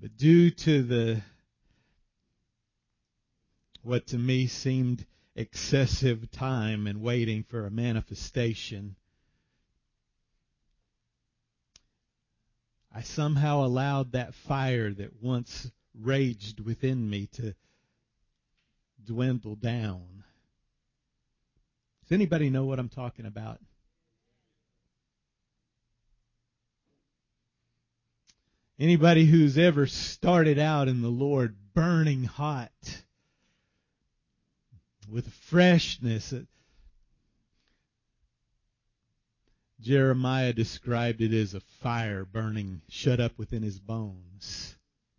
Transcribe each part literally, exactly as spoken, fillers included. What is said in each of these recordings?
But due to the what to me seemed excessive time and waiting for a manifestation, I somehow allowed that fire that once raged within me to dwindle down. Does anybody know what I'm talking about? Anybody who's ever started out in the Lord burning hot with freshness. Jeremiah described it as a fire burning shut up within his bones.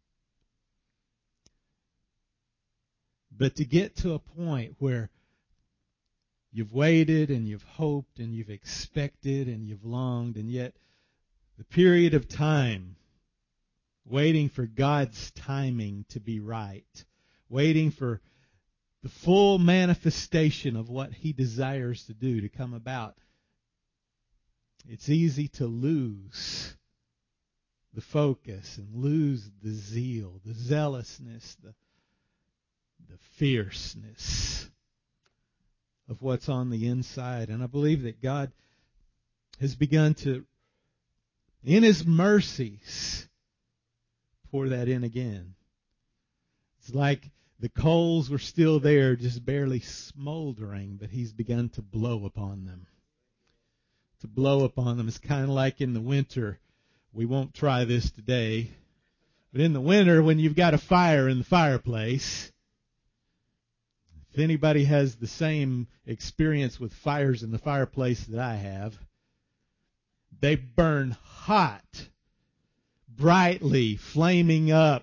But to get to a point where you've waited and you've hoped and you've expected and you've longed, and yet the period of time waiting for God's timing to be right, waiting for the full manifestation of what He desires to do to come about, it's easy to lose the focus and lose the zeal, the zealousness, the, the fierceness of what's on the inside. And I believe that God has begun to, in His mercies, pour that in again. It's like the coals were still there, just barely smoldering, but He's begun to blow upon them. To blow upon them. It's kind of like in the winter. We won't try this today. But in the winter, when you've got a fire in the fireplace, if anybody has the same experience with fires in the fireplace that I have, they burn hot, brightly, flaming up.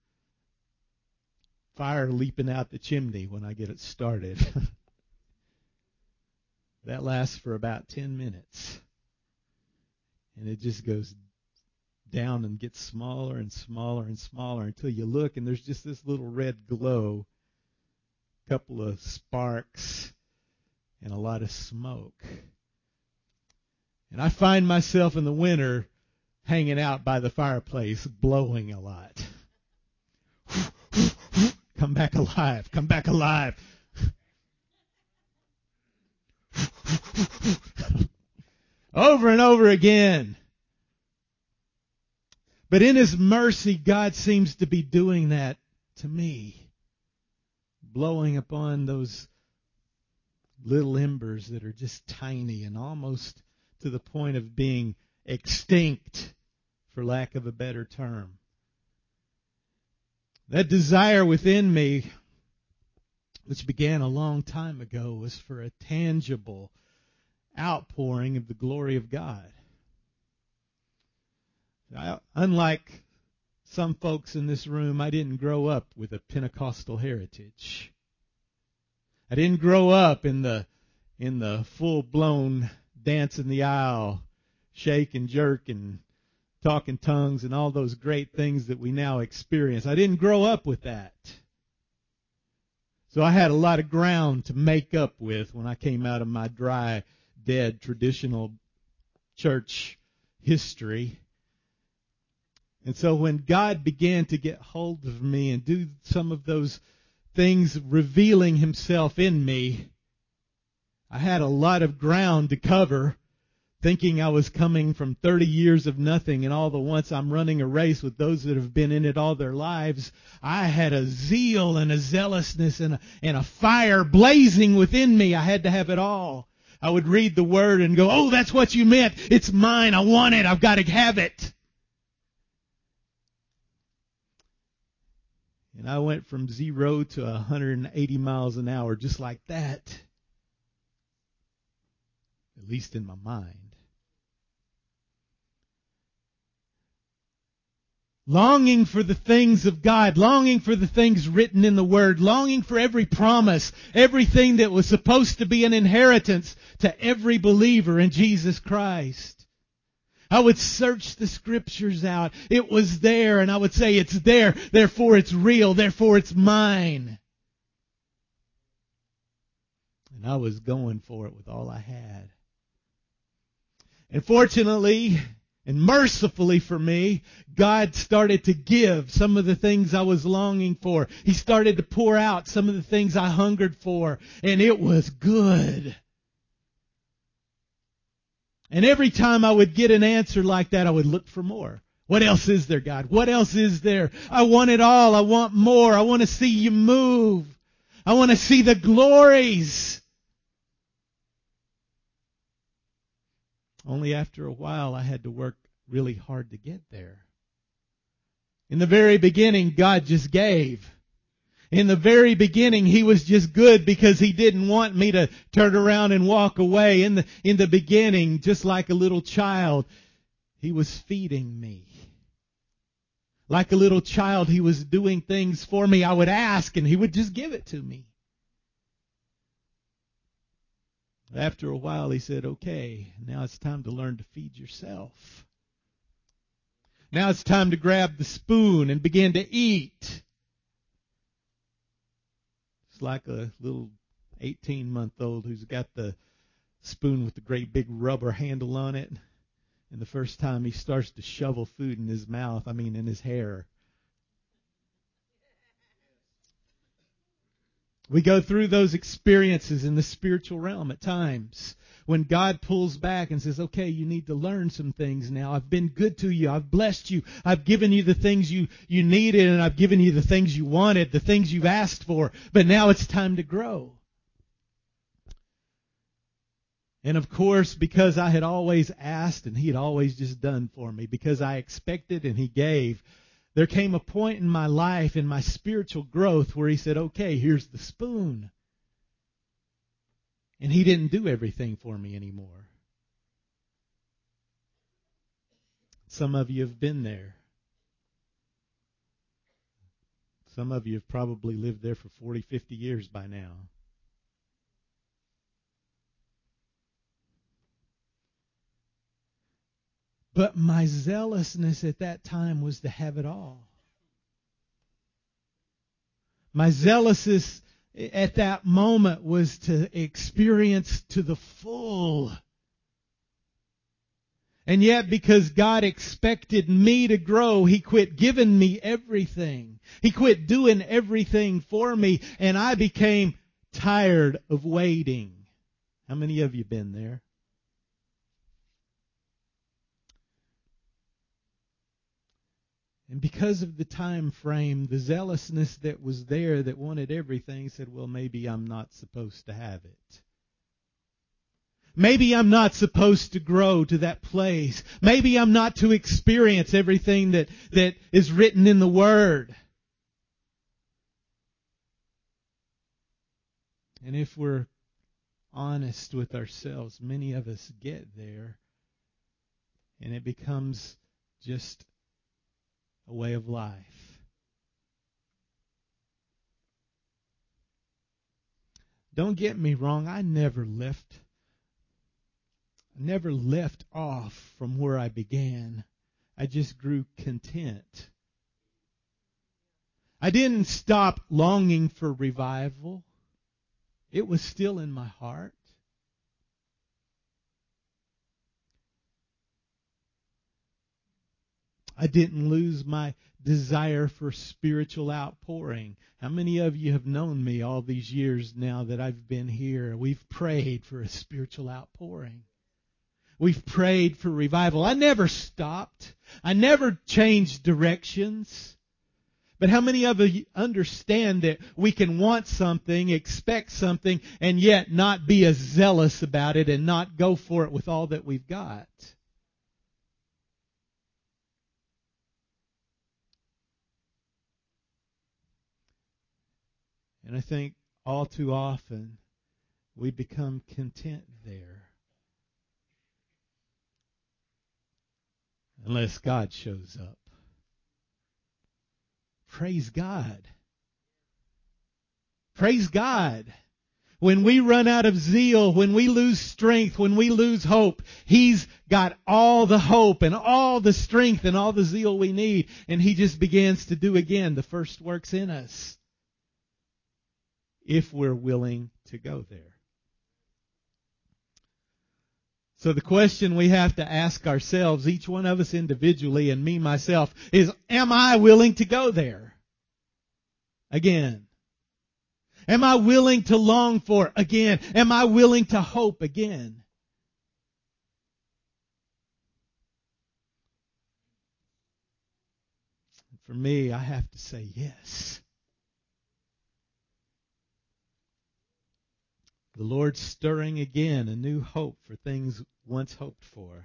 Fire leaping out the chimney when I get it started. That lasts for about ten minutes. And it just goes down and gets smaller and smaller and smaller until you look and there's just this little red glow, a couple of sparks, and a lot of smoke. And I find myself in the winter hanging out by the fireplace, blowing a lot. Come back alive, come back alive. Over and over again. But in His mercy, God seems to be doing that to me. Blowing upon those little embers that are just tiny and almost to the point of being extinct, for lack of a better term. That desire within me, which began a long time ago, was for a tangible outpouring of the glory of God. I, unlike some folks in this room, I didn't grow up with a Pentecostal heritage. I didn't grow up in the in the full-blown dance in the aisle, shake and jerk and talk in tongues and all those great things that we now experience. I didn't grow up with that. So I had a lot of ground to make up with when I came out of my dry, dead, traditional church history. And so when God began to get hold of me and do some of those things revealing Himself in me, I had a lot of ground to cover, thinking I was coming from thirty years of nothing, and all the once I'm running a race with those that have been in it all their lives. I had a zeal and a zealousness and a, and a fire blazing within me. I had to have it all. I would read the Word and go, oh, that's what you meant. It's mine. I want it. I've got to have it. And I went from zero to one hundred eighty miles an hour just like that. At least in my mind. Longing for the things of God, longing for the things written in the Word, longing for every promise, everything that was supposed to be an inheritance to every believer in Jesus Christ. I would search the Scriptures out. It was there, and I would say, it's there, therefore it's real, therefore it's mine. And I was going for it with all I had. And fortunately, And mercifully for me, God started to give some of the things I was longing for. He started to pour out some of the things I hungered for. And it was good. And every time I would get an answer like that, I would look for more. What else is there, God? What else is there? I want it all. I want more. I want to see you move. I want to see the glories. Only after a while, I had to work really hard to get there. In the very beginning, God just gave. In the very beginning, He was just good because He didn't want me to turn around and walk away. In the, in the beginning, just like a little child, He was feeding me. Like a little child, He was doing things for me. I would ask and He would just give it to me. After a while, He said, okay, now it's time to learn to feed yourself. Now it's time to grab the spoon and begin to eat. It's like a little eighteen-month-old who's got the spoon with the great big rubber handle on it. And the first time he starts to shovel food in his mouth, I mean in his hair. We go through those experiences in the spiritual realm at times when God pulls back and says, okay, you need to learn some things now. I've been good to you. I've blessed you. I've given you the things you, you needed, and I've given you the things you wanted, the things you've asked for. But now it's time to grow. And of course, because I had always asked and He had always just done for me, because I expected and He gave, there came a point in my life, in my spiritual growth, where He said, okay, here's the spoon. And He didn't do everything for me anymore. Some of you have been there. Some of you have probably lived there for forty, fifty years by now. But my zealousness at that time was to have it all. My zealousness at that moment was to experience to the full. And yet, because God expected me to grow, He quit giving me everything. He quit doing everything for me, and I became tired of waiting. How many of you been there? And because of the time frame, the zealousness that was there that wanted everything said, well, maybe I'm not supposed to have it. Maybe I'm not supposed to grow to that place. Maybe I'm not to experience everything that, that is written in the Word. And if we're honest with ourselves, many of us get there, and it becomes just a way of life. Don't get me wrong, I never left I never left off from where I began. I just grew content. I didn't stop longing for revival. It was still in my heart. I didn't lose my desire for spiritual outpouring. How many of you have known me all these years now that I've been here? We've prayed for a spiritual outpouring. We've prayed for revival. I never stopped. I never changed directions. But how many of you understand that we can want something, expect something, and yet not be as zealous about it and not go for it with all that we've got? And I think all too often we become content there. Unless God shows up. Praise God. Praise God. When we run out of zeal, when we lose strength, when we lose hope, He's got all the hope and all the strength and all the zeal we need. And He just begins to do again the first works in us. If we're willing to go there. So the question we have to ask ourselves, each one of us individually and me myself, is, am I willing to go there again? Am I willing to long for again? Am I willing to hope again? For me, I have to say yes. The Lord's stirring again a new hope for things once hoped for.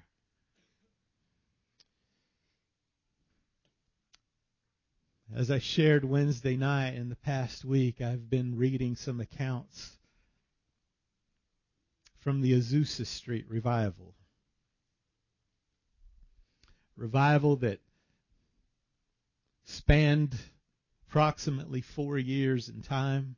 As I shared Wednesday night in the past week, I've been reading some accounts from the Azusa Street revival. Revival that spanned approximately four years in time.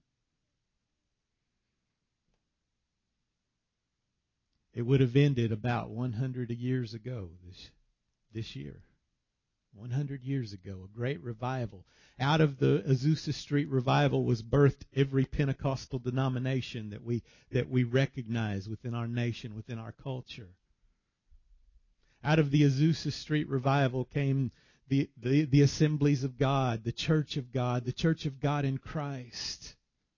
It would have ended about one hundred years ago this, this year. one hundred years ago, a great revival. Out of the Azusa Street revival was birthed every Pentecostal denomination that we that we recognize within our nation, within our culture. Out of the Azusa Street revival came the, the, the Assemblies of God, the Church of God, the Church of God in Christ.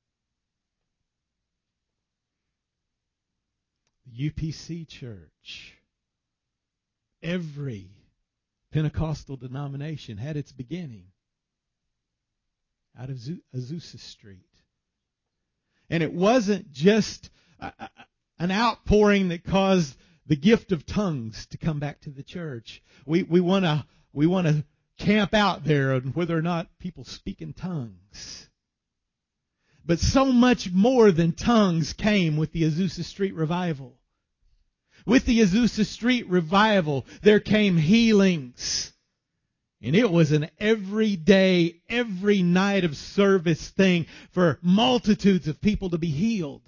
The U P C Church. Every Pentecostal denomination had its beginning out of Azusa Street. And it wasn't just a, a, an outpouring that caused the gift of tongues to come back to the church. We we want to we want to camp out there on whether or not people speak in tongues. But so much more than tongues came with the Azusa Street revival. With the Azusa Street revival, there came healings. And it was an everyday, every night of service thing for multitudes of people to be healed.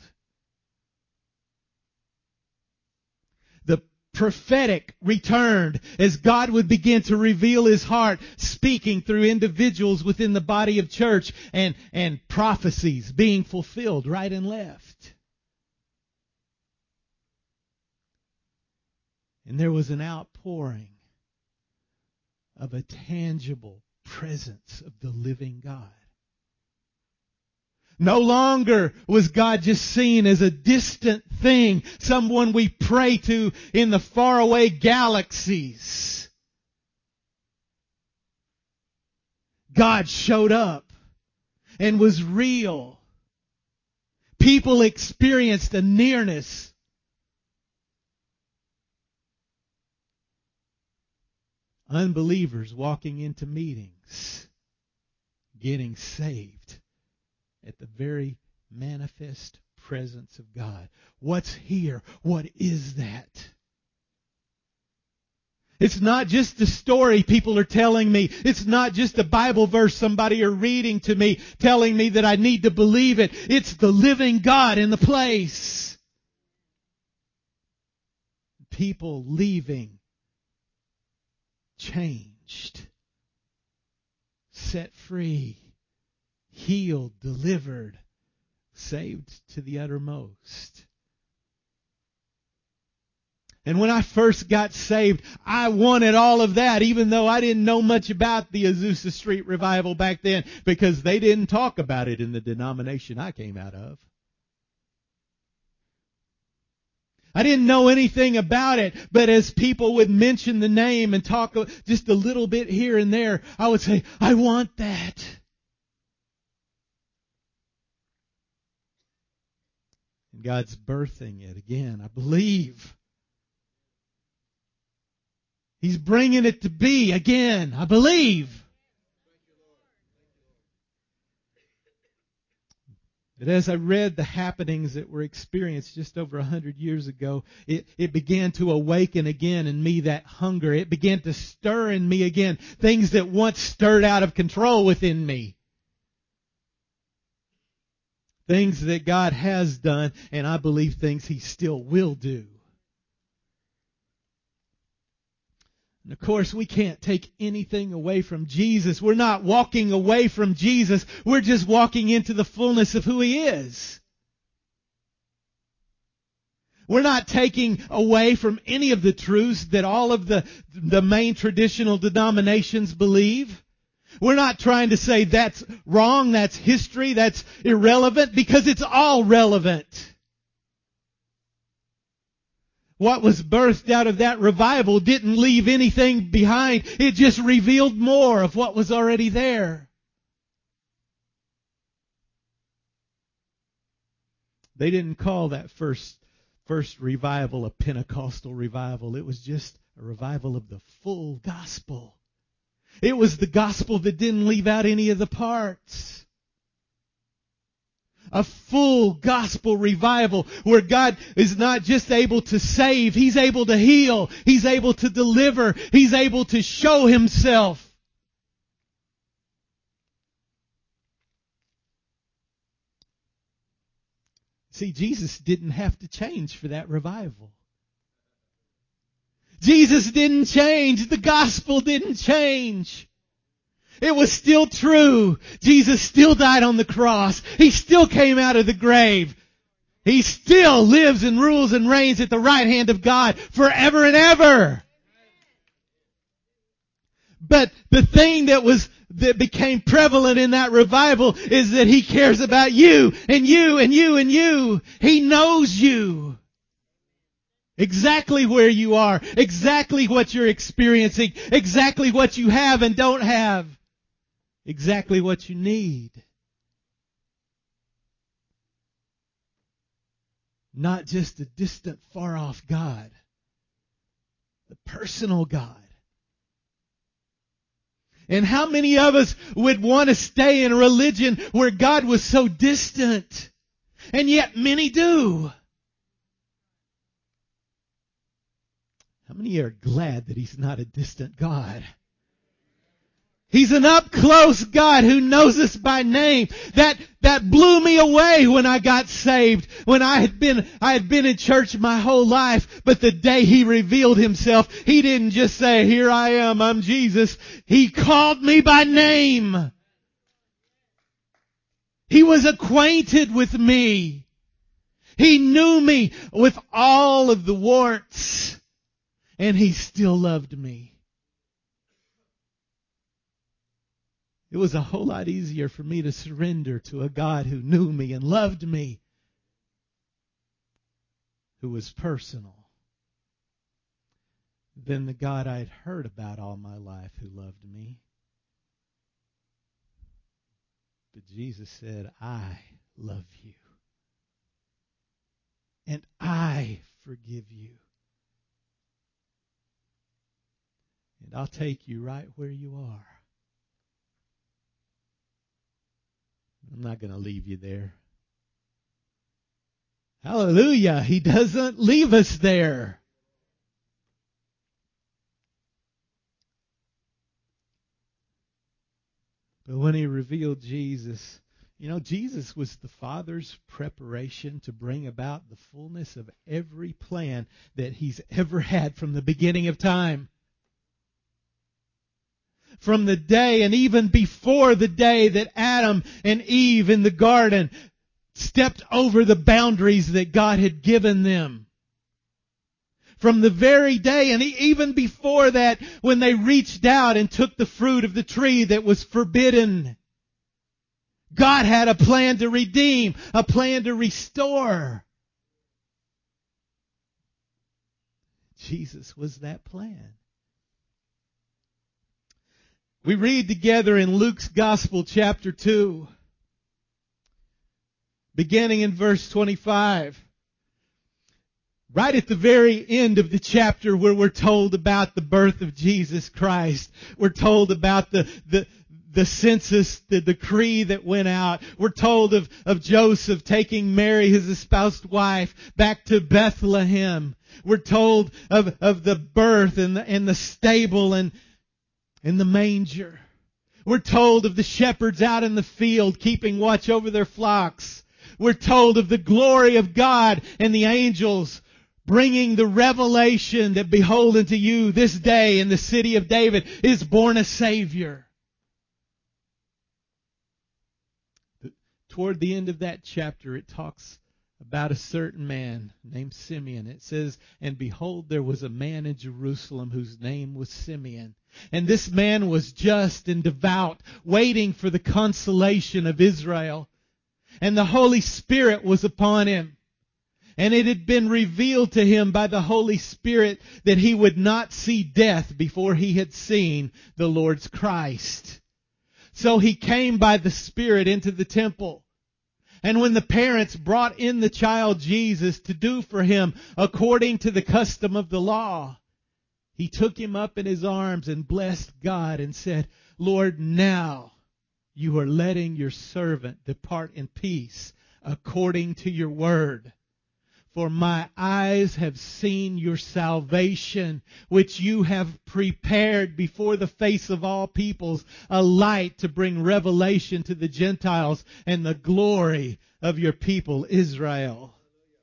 The prophetic returned as God would begin to reveal His heart, speaking through individuals within the body of church, and, and prophecies being fulfilled right and left. And there was an outpouring of a tangible presence of the living God. No longer was God just seen as a distant thing, someone we pray to in the faraway galaxies. God showed up and was real. People experienced a nearness. Unbelievers walking into meetings, getting saved at the very manifest presence of God. What's here? What is that? It's not just a story people are telling me. It's not just a Bible verse somebody are reading to me, telling me that I need to believe it. It's the living God in the place. People leaving changed, set free, healed, delivered, saved to the uttermost. And when I first got saved, I wanted all of that, even though I didn't know much about the Azusa Street revival back then, because they didn't talk about it in the denomination I came out of. I didn't know anything about it, but as people would mention the name and talk just a little bit here and there, I would say, I want that. And God's birthing it again, I believe. He's bringing it to be again, I believe. But as I read the happenings that were experienced just over a hundred years ago, it, it began to awaken again in me that hunger. It began to stir in me again things that once stirred out of control within me. Things that God has done, and I believe things He still will do. And of course, we can't take anything away from Jesus. We're not walking away from Jesus. We're just walking into the fullness of who He is. We're not taking away from any of the truths that all of the, the main traditional denominations believe. We're not trying to say that's wrong, that's history, that's irrelevant, because it's all relevant. What was birthed out of that revival didn't leave anything behind. It just revealed more of what was already there. They didn't call that first, first revival a Pentecostal revival. It was just a revival of the full gospel. It was the gospel that didn't leave out any of the parts. A full gospel revival where God is not just able to save, He's able to heal, He's able to deliver, He's able to show Himself. See, Jesus didn't have to change for that revival. Jesus didn't change. The gospel didn't change. It was still true. Jesus still died on the cross. He still came out of the grave. He still lives and rules and reigns at the right hand of God forever and ever. But the thing that was that became prevalent in that revival is that He cares about you and you and you and you. He knows you. Exactly where you are. Exactly what you're experiencing. Exactly what you have and don't have. Exactly what you need. Not just a distant, far-off God. The personal God. And how many of us would want to stay in a religion where God was so distant? And yet many do. How many are glad that He's not a distant God? He's an up-close God who knows us by name. That, that blew me away when I got saved. When I had been, I had been in church my whole life. But the day He revealed Himself, He didn't just say, here I am, I'm Jesus. He called me by name. He was acquainted with me. He knew me with all of the warts. And He still loved me. It was a whole lot easier for me to surrender to a God who knew me and loved me, who was personal, than the God I'd heard about all my life who loved me. But Jesus said, I love you. And I forgive you. And I'll take you right where you are. I'm not going to leave you there. Hallelujah. He doesn't leave us there. But when He revealed Jesus, you know, Jesus was the Father's preparation to bring about the fullness of every plan that He's ever had from the beginning of time. From the day and even before the day that Adam and Eve in the garden stepped over the boundaries that God had given them. From the very day and even before that, when they reached out and took the fruit of the tree that was forbidden, God had a plan to redeem, a plan to restore. Jesus was that plan. We read together in Luke's Gospel, chapter two, beginning in verse twenty-five. Right at the very end of the chapter where we're told about the birth of Jesus Christ. We're told about the, the, the census, the decree that went out. We're told of, of Joseph taking Mary, his espoused wife, back to Bethlehem. We're told of, of the birth and the, and the stable and, and the manger. We're told of the shepherds out in the field keeping watch over their flocks. We're told of the glory of God and the angels bringing the revelation that, behold, unto you this day in the city of David is born a Savior. Toward the end of that chapter, it talks about a certain man named Simeon. It says, and behold, there was a man in Jerusalem whose name was Simeon. And this man was just and devout, waiting for the consolation of Israel. And the Holy Spirit was upon him. And it had been revealed to him by the Holy Spirit that he would not see death before he had seen the Lord's Christ. So he came by the Spirit into the temple. And when the parents brought in the child Jesus to do for him according to the custom of the law, he took him up in his arms and blessed God and said, Lord, now you are letting your servant depart in peace according to your word. For my eyes have seen your salvation, which you have prepared before the face of all peoples, a light to bring revelation to the Gentiles and the glory of your people Israel.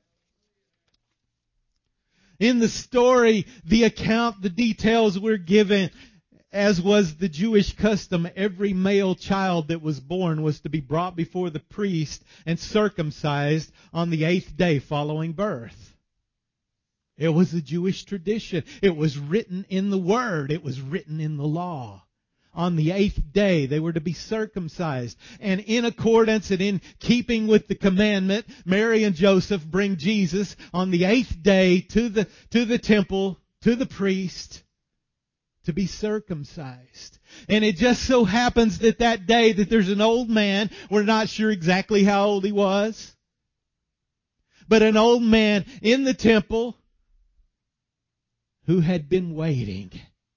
In the story, the account, the details were given. As was the Jewish custom, every male child that was born was to be brought before the priest and circumcised on the eighth day following birth. It was a Jewish tradition. It was written in the Word. It was written in the law. On the eighth day, they were to be circumcised. And in accordance and in keeping with the commandment, Mary and Joseph bring Jesus on the eighth day to the, to the temple, to the priest, to be circumcised. And it just so happens that that day that there's an old man, we're not sure exactly how old he was, but an old man in the temple who had been waiting,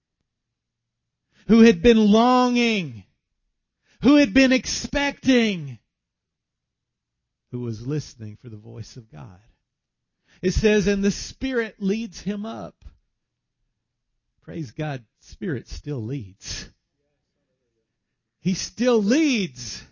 who had been longing, who had been expecting, who was listening for the voice of God. It says, and the Spirit leads him up. Praise God, Spirit still leads. He still leads.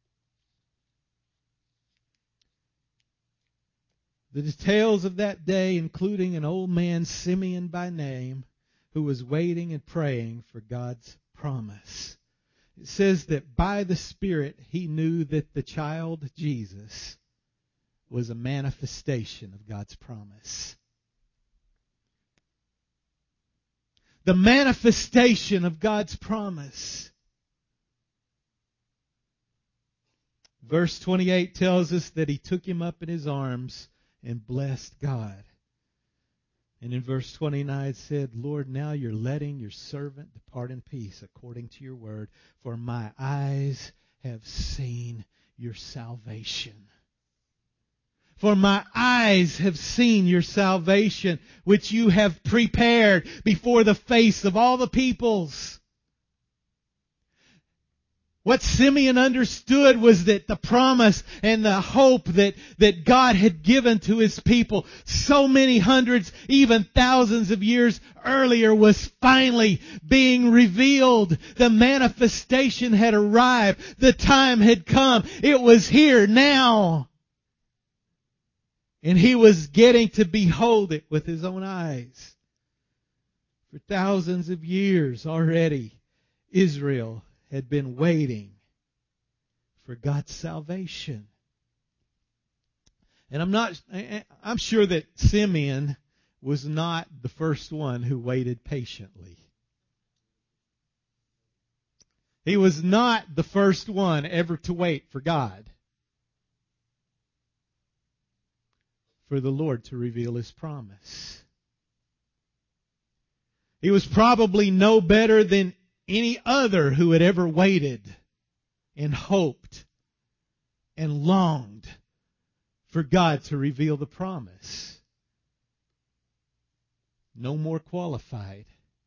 The details of that day, including an old man, Simeon by name, who was waiting and praying for God's promise. It says that by the Spirit he knew that the child Jesus was a manifestation of God's promise. The manifestation of God's promise. Verse twenty-eight tells us that he took him up in his arms and blessed God. And in verse twenty-nine it said, Lord, now you're letting your servant depart in peace according to your word, for my eyes have seen your salvation. For my eyes have seen your salvation, which you have prepared before the face of all the peoples. What Simeon understood was that the promise and the hope that, that God had given to His people so many hundreds, even thousands of years earlier was finally being revealed. The manifestation had arrived. The time had come. It was here now. And he was getting to behold it with his own eyes. For thousands of years already, Israel had been waiting for God's salvation. And I'm not, I'm sure that Simeon was not the first one who waited patiently. He was not the first one ever to wait for God, for the Lord to reveal His promise. He was probably no better than any other who had ever waited and hoped and longed for God to reveal the promise. No more qualified.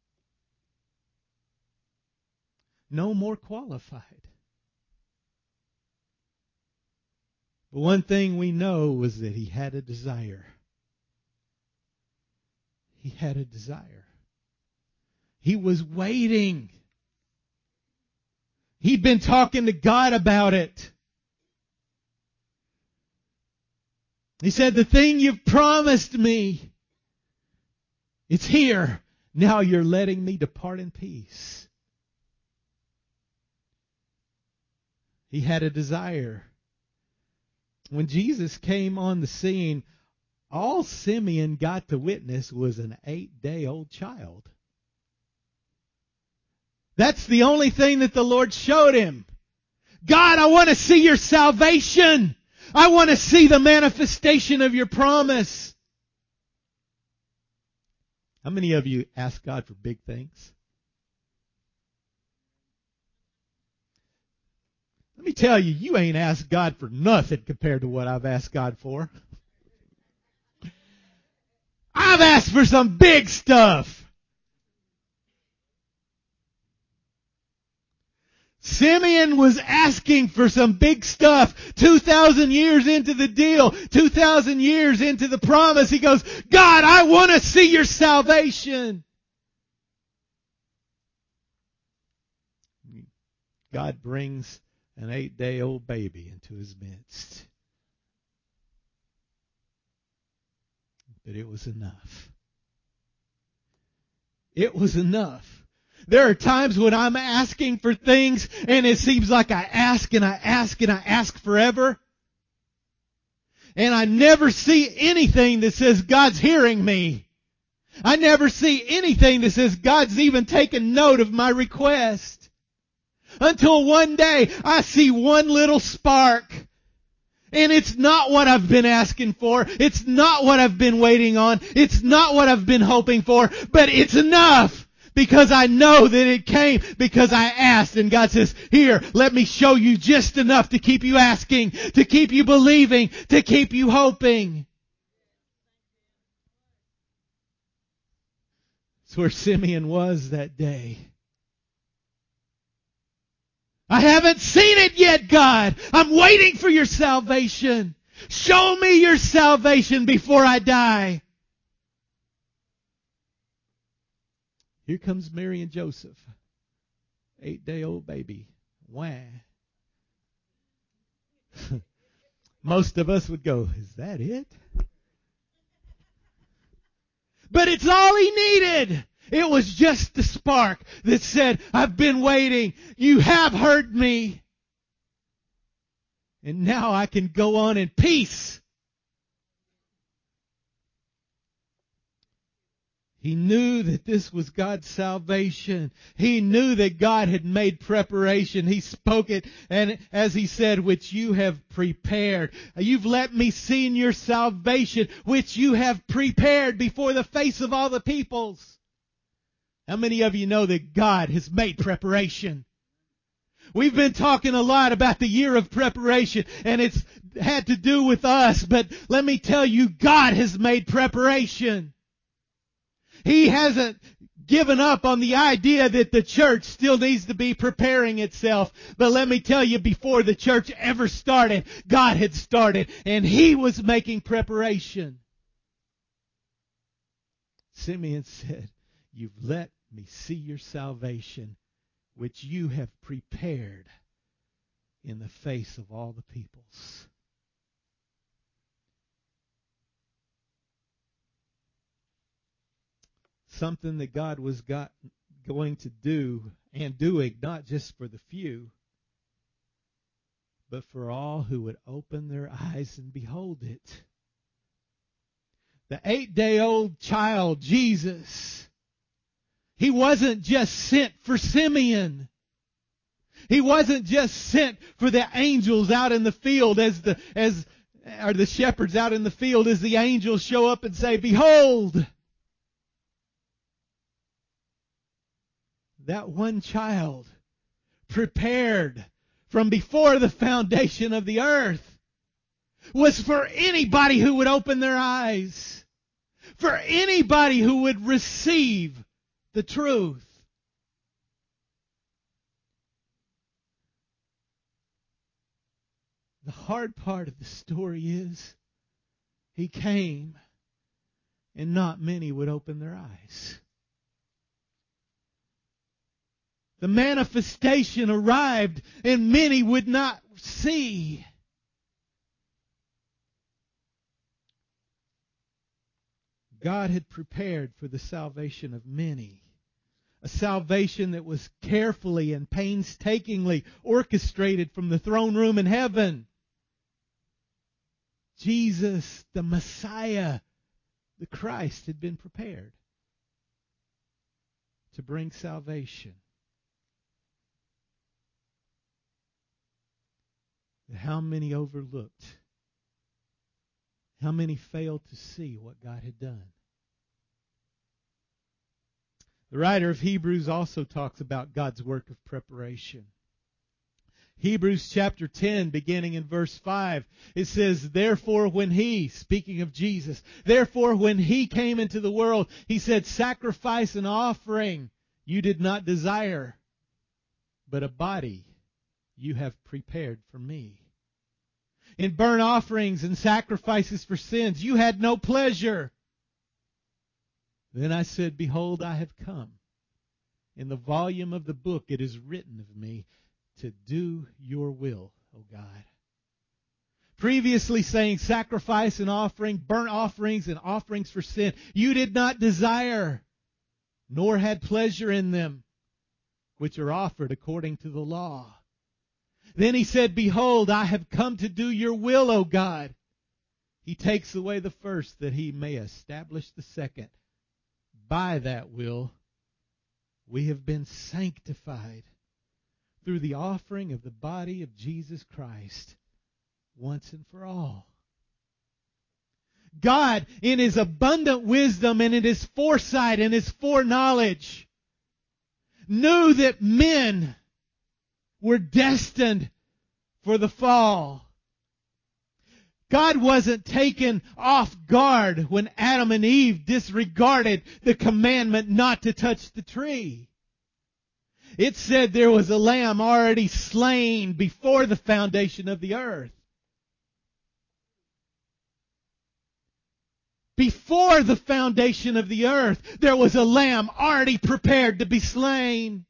No more qualified. But one thing we know was that he had a desire. He had a desire. He was waiting. He'd been talking to God about it. He said, the thing you've promised me, it's here. Now you're letting me depart in peace. He had a desire. When Jesus came on the scene, all Simeon got to witness was an eight-day-old child. That's the only thing that the Lord showed him. God, I want to see your salvation. I want to see the manifestation of your promise. How many of you ask God for big things? Let me tell you, you ain't asked God for nothing compared to what I've asked God for. I've asked for some big stuff. Simeon was asking for some big stuff. two thousand years into the deal, two thousand years into the promise, he goes, God, I want to see your salvation. God brings an eight-day-old baby into his midst. But it was enough. It was enough. There are times when I'm asking for things and it seems like I ask and I ask and I ask forever. And I never see anything that says God's hearing me. I never see anything that says God's even taken note of my request. Until one day I see one little spark. And it's not what I've been asking for. It's not what I've been waiting on. It's not what I've been hoping for. But it's enough. Because I know that it came because I asked. And God says, here, let me show you just enough to keep you asking, to keep you believing, to keep you hoping. That's where Simeon was that day. I haven't seen it yet, God. I'm waiting for your salvation. Show me your salvation before I die. Here comes Mary and Joseph. Eight-day-old baby. Wah. Most of us would go, is that it? But it's all he needed. It was just the spark that said, I've been waiting. You have heard me. And now I can go on in peace. He knew that this was God's salvation. He knew that God had made preparation. He spoke it, and as he said, which you have prepared. You've let me see in your salvation, which you have prepared before the face of all the peoples. How many of you know that God has made preparation? We've been talking a lot about the year of preparation, and it's had to do with us, but let me tell you, God has made preparation. He hasn't given up on the idea that the church still needs to be preparing itself. But let me tell you, before the church ever started, God had started, and He was making preparation. Simeon said, you've let me see your salvation, which you have prepared in the face of all the peoples. Something that God was got, going to do and doing, not just for the few, but for all who would open their eyes and behold it. The eight-day-old child, Jesus, He wasn't just sent for Simeon. He wasn't just sent for the angels out in the field as the, as, or the shepherds out in the field as the angels show up and say, behold. That one child, prepared from before the foundation of the earth, was for anybody who would open their eyes, for anybody who would receive the truth. The hard part of the story is, He came, and not many would open their eyes. The manifestation arrived, and many would not see. God had prepared for the salvation of many. A salvation that was carefully and painstakingly orchestrated from the throne room in heaven. Jesus, the Messiah, the Christ, had been prepared to bring salvation. How many overlooked? How many failed to see what God had done? The writer of Hebrews also talks about God's work of preparation. Hebrews chapter ten, beginning in verse five, it says, Therefore when He, speaking of Jesus, therefore when He came into the world, He said, Sacrifice and offering you did not desire, but a body you have prepared for me. In burnt offerings and sacrifices for sins you had no pleasure. Then I said, Behold, I have come. In the volume of the book it is written of me, to do your will, O God. Previously saying sacrifice and offering, burnt offerings and offerings for sin, you did not desire, nor had pleasure in them, which are offered according to the law. Then he said, Behold, I have come to do your will, O God. He takes away the first that he may establish the second. By that will, we have been sanctified through the offering of the body of Jesus Christ once and for all. God, in His abundant wisdom and in His foresight and His foreknowledge, knew that men were destined for the fall. God wasn't taken off guard when Adam and Eve disregarded the commandment not to touch the tree. It said there was a lamb already slain before the foundation of the earth. Before the foundation of the earth, there was a lamb already prepared to be slain.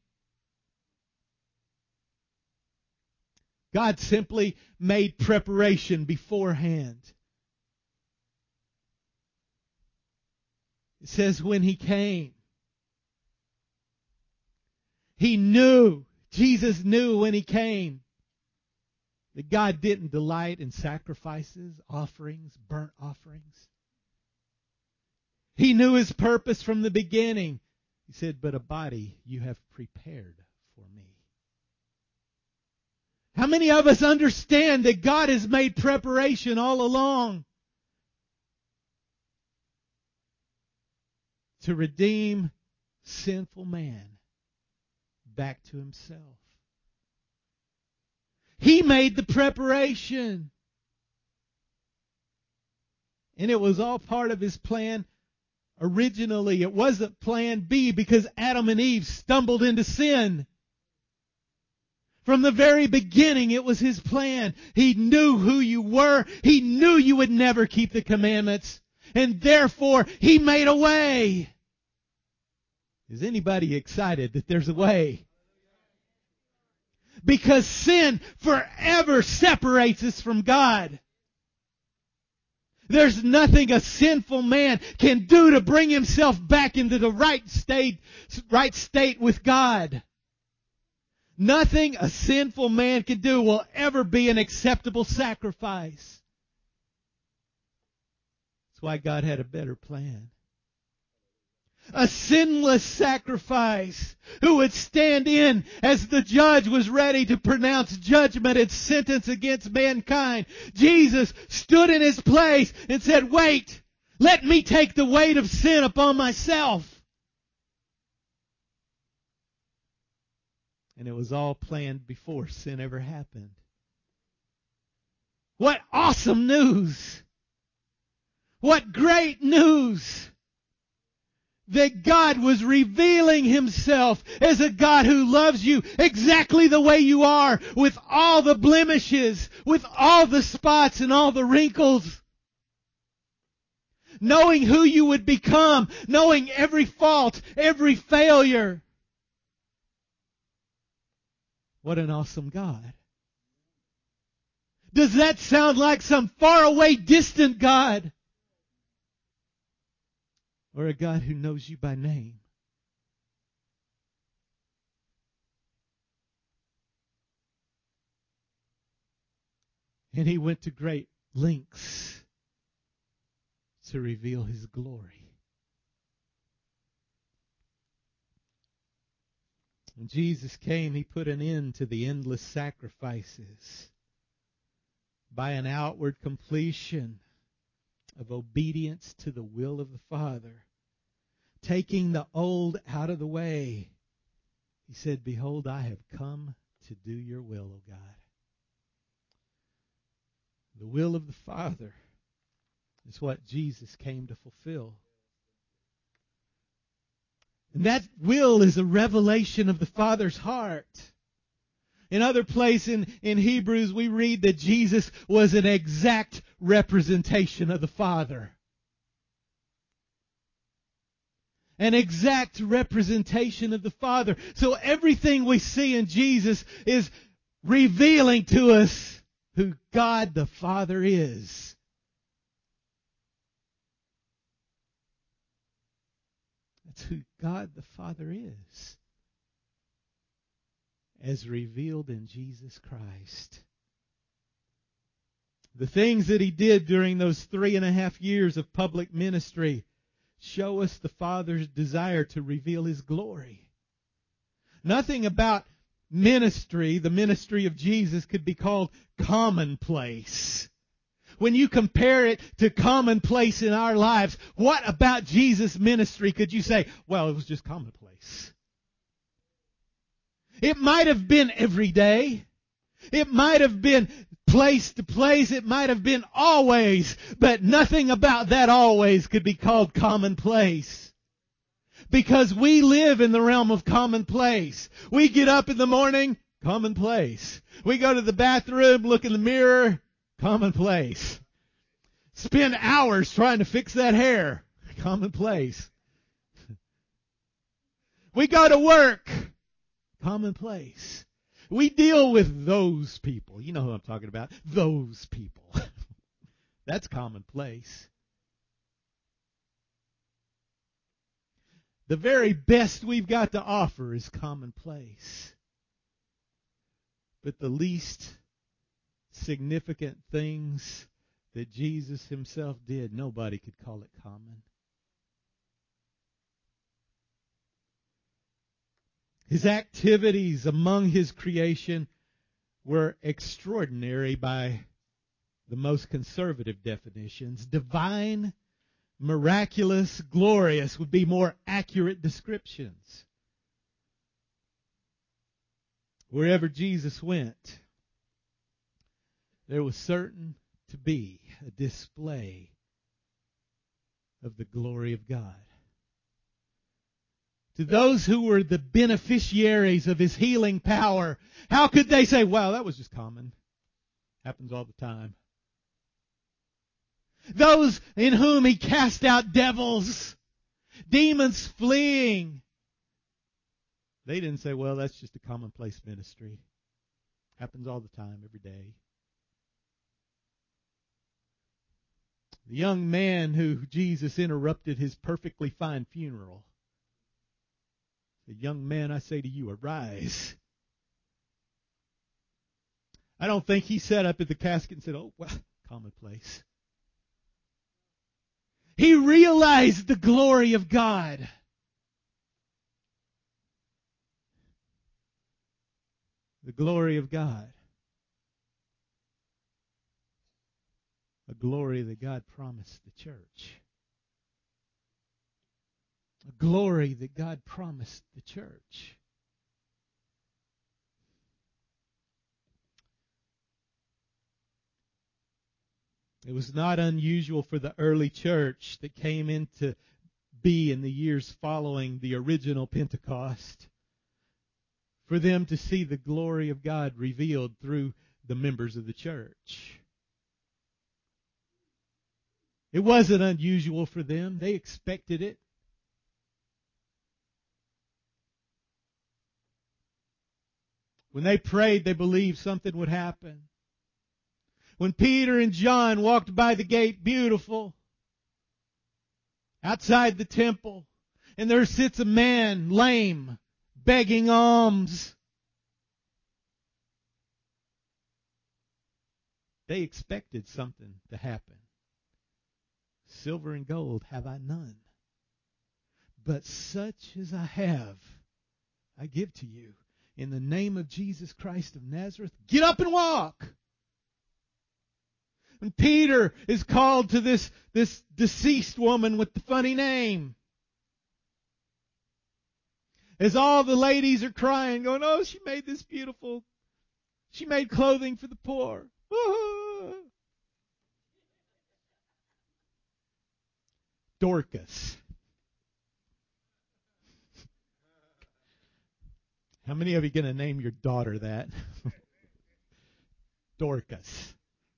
God simply made preparation beforehand. It says when He came, He knew, Jesus knew when He came, that God didn't delight in sacrifices, offerings, burnt offerings. He knew His purpose from the beginning. He said, but a body you have prepared for me. How many of us understand that God has made preparation all along to redeem sinful man back to Himself? He made the preparation. And it was all part of His plan originally. It wasn't plan B because Adam and Eve stumbled into sin. From the very beginning, it was His plan. He knew who you were. He knew you would never keep the commandments. And therefore, He made a way. Is anybody excited that there's a way? Because sin forever separates us from God. There's nothing a sinful man can do to bring himself back into the right state, right state with God. Nothing a sinful man can do will ever be an acceptable sacrifice. That's why God had a better plan. A sinless sacrifice who would stand in as the judge was ready to pronounce judgment and sentence against mankind. Jesus stood in His place and said, wait, let me take the weight of sin upon myself. And it was all planned before sin ever happened. What awesome news! What great news! That God was revealing Himself as a God who loves you exactly the way you are, with all the blemishes, with all the spots and all the wrinkles. Knowing who you would become, knowing every fault, every failure. What an awesome God. Does that sound like some faraway, distant God? Or a God who knows you by name? And He went to great lengths to reveal His glory. When Jesus came, He put an end to the endless sacrifices by an outward completion of obedience to the will of the Father. Taking the old out of the way, He said, "Behold, I have come to do your will, O God." The will of the Father is what Jesus came to fulfill. And that will is a revelation of the Father's heart. In other places in, in Hebrews, we read that Jesus was an exact representation of the Father. An exact representation of the Father. So everything we see in Jesus is revealing to us who God the Father is. That's who God the Father is, as revealed in Jesus Christ. The things that He did during those three and a half years of public ministry show us the Father's desire to reveal His glory. Nothing about ministry, the ministry of Jesus, could be called commonplace. When you compare it to commonplace in our lives, what about Jesus' ministry could you say, well, it was just commonplace? It might have been every day. It might have been place to place. It might have been always. But nothing about that always could be called commonplace. Because we live in the realm of commonplace. We get up in the morning, commonplace. We go to the bathroom, look in the mirror, commonplace. Spend hours trying to fix that hair, commonplace. We go to work, commonplace. We deal with those people. You know who I'm talking about. Those people. That's commonplace. The very best we've got to offer is commonplace. But the least significant things that Jesus Himself did, nobody could call it common. His activities among His creation were extraordinary by the most conservative definitions. Divine, miraculous, glorious would be more accurate descriptions. Wherever Jesus went, there was certain to be a display of the glory of God. To those who were the beneficiaries of His healing power, how could they say, well, that was just common. Happens all the time. Those in whom He cast out devils, demons fleeing, they didn't say, well, that's just a commonplace ministry. Happens all the time, every day. The young man who Jesus interrupted his perfectly fine funeral. The young man, I say to you, arise. I don't think he sat up at the casket and said, oh, well, commonplace. He realized the glory of God. The glory of God. A glory that God promised the church. A glory that God promised the church. It was not unusual for the early church that came into be in the years following the original Pentecost, for them to see the glory of God revealed through the members of the church. It wasn't unusual for them. They expected it. When they prayed, they believed something would happen. When Peter and John walked by the gate, beautiful, outside the temple, and there sits a man, lame, begging alms. They expected something to happen. Silver and gold have I none, but such as I have, I give to you. In the name of Jesus Christ of Nazareth, get up and walk. And Peter is called to this, this deceased woman with the funny name. As all the ladies are crying, going, oh, she made this beautiful, she made clothing for the poor. Woo-hoo. Dorcas. How many of you going to name your daughter that? Dorcas.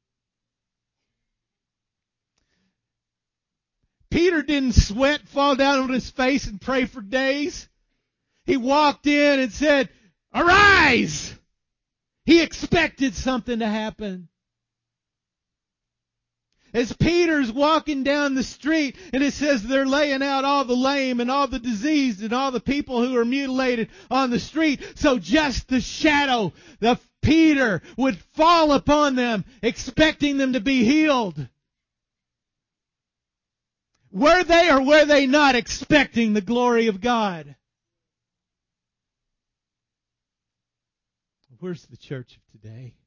Peter didn't sweat, fall down on his face and pray for days. He walked in and said, arise! He expected something to happen. As Peter's walking down the street, and it says they're laying out all the lame and all the diseased and all the people who are mutilated on the street. So just the shadow of Peter would fall upon them, expecting them to be healed. Were they or were they not expecting the glory of God? Where's the church of today?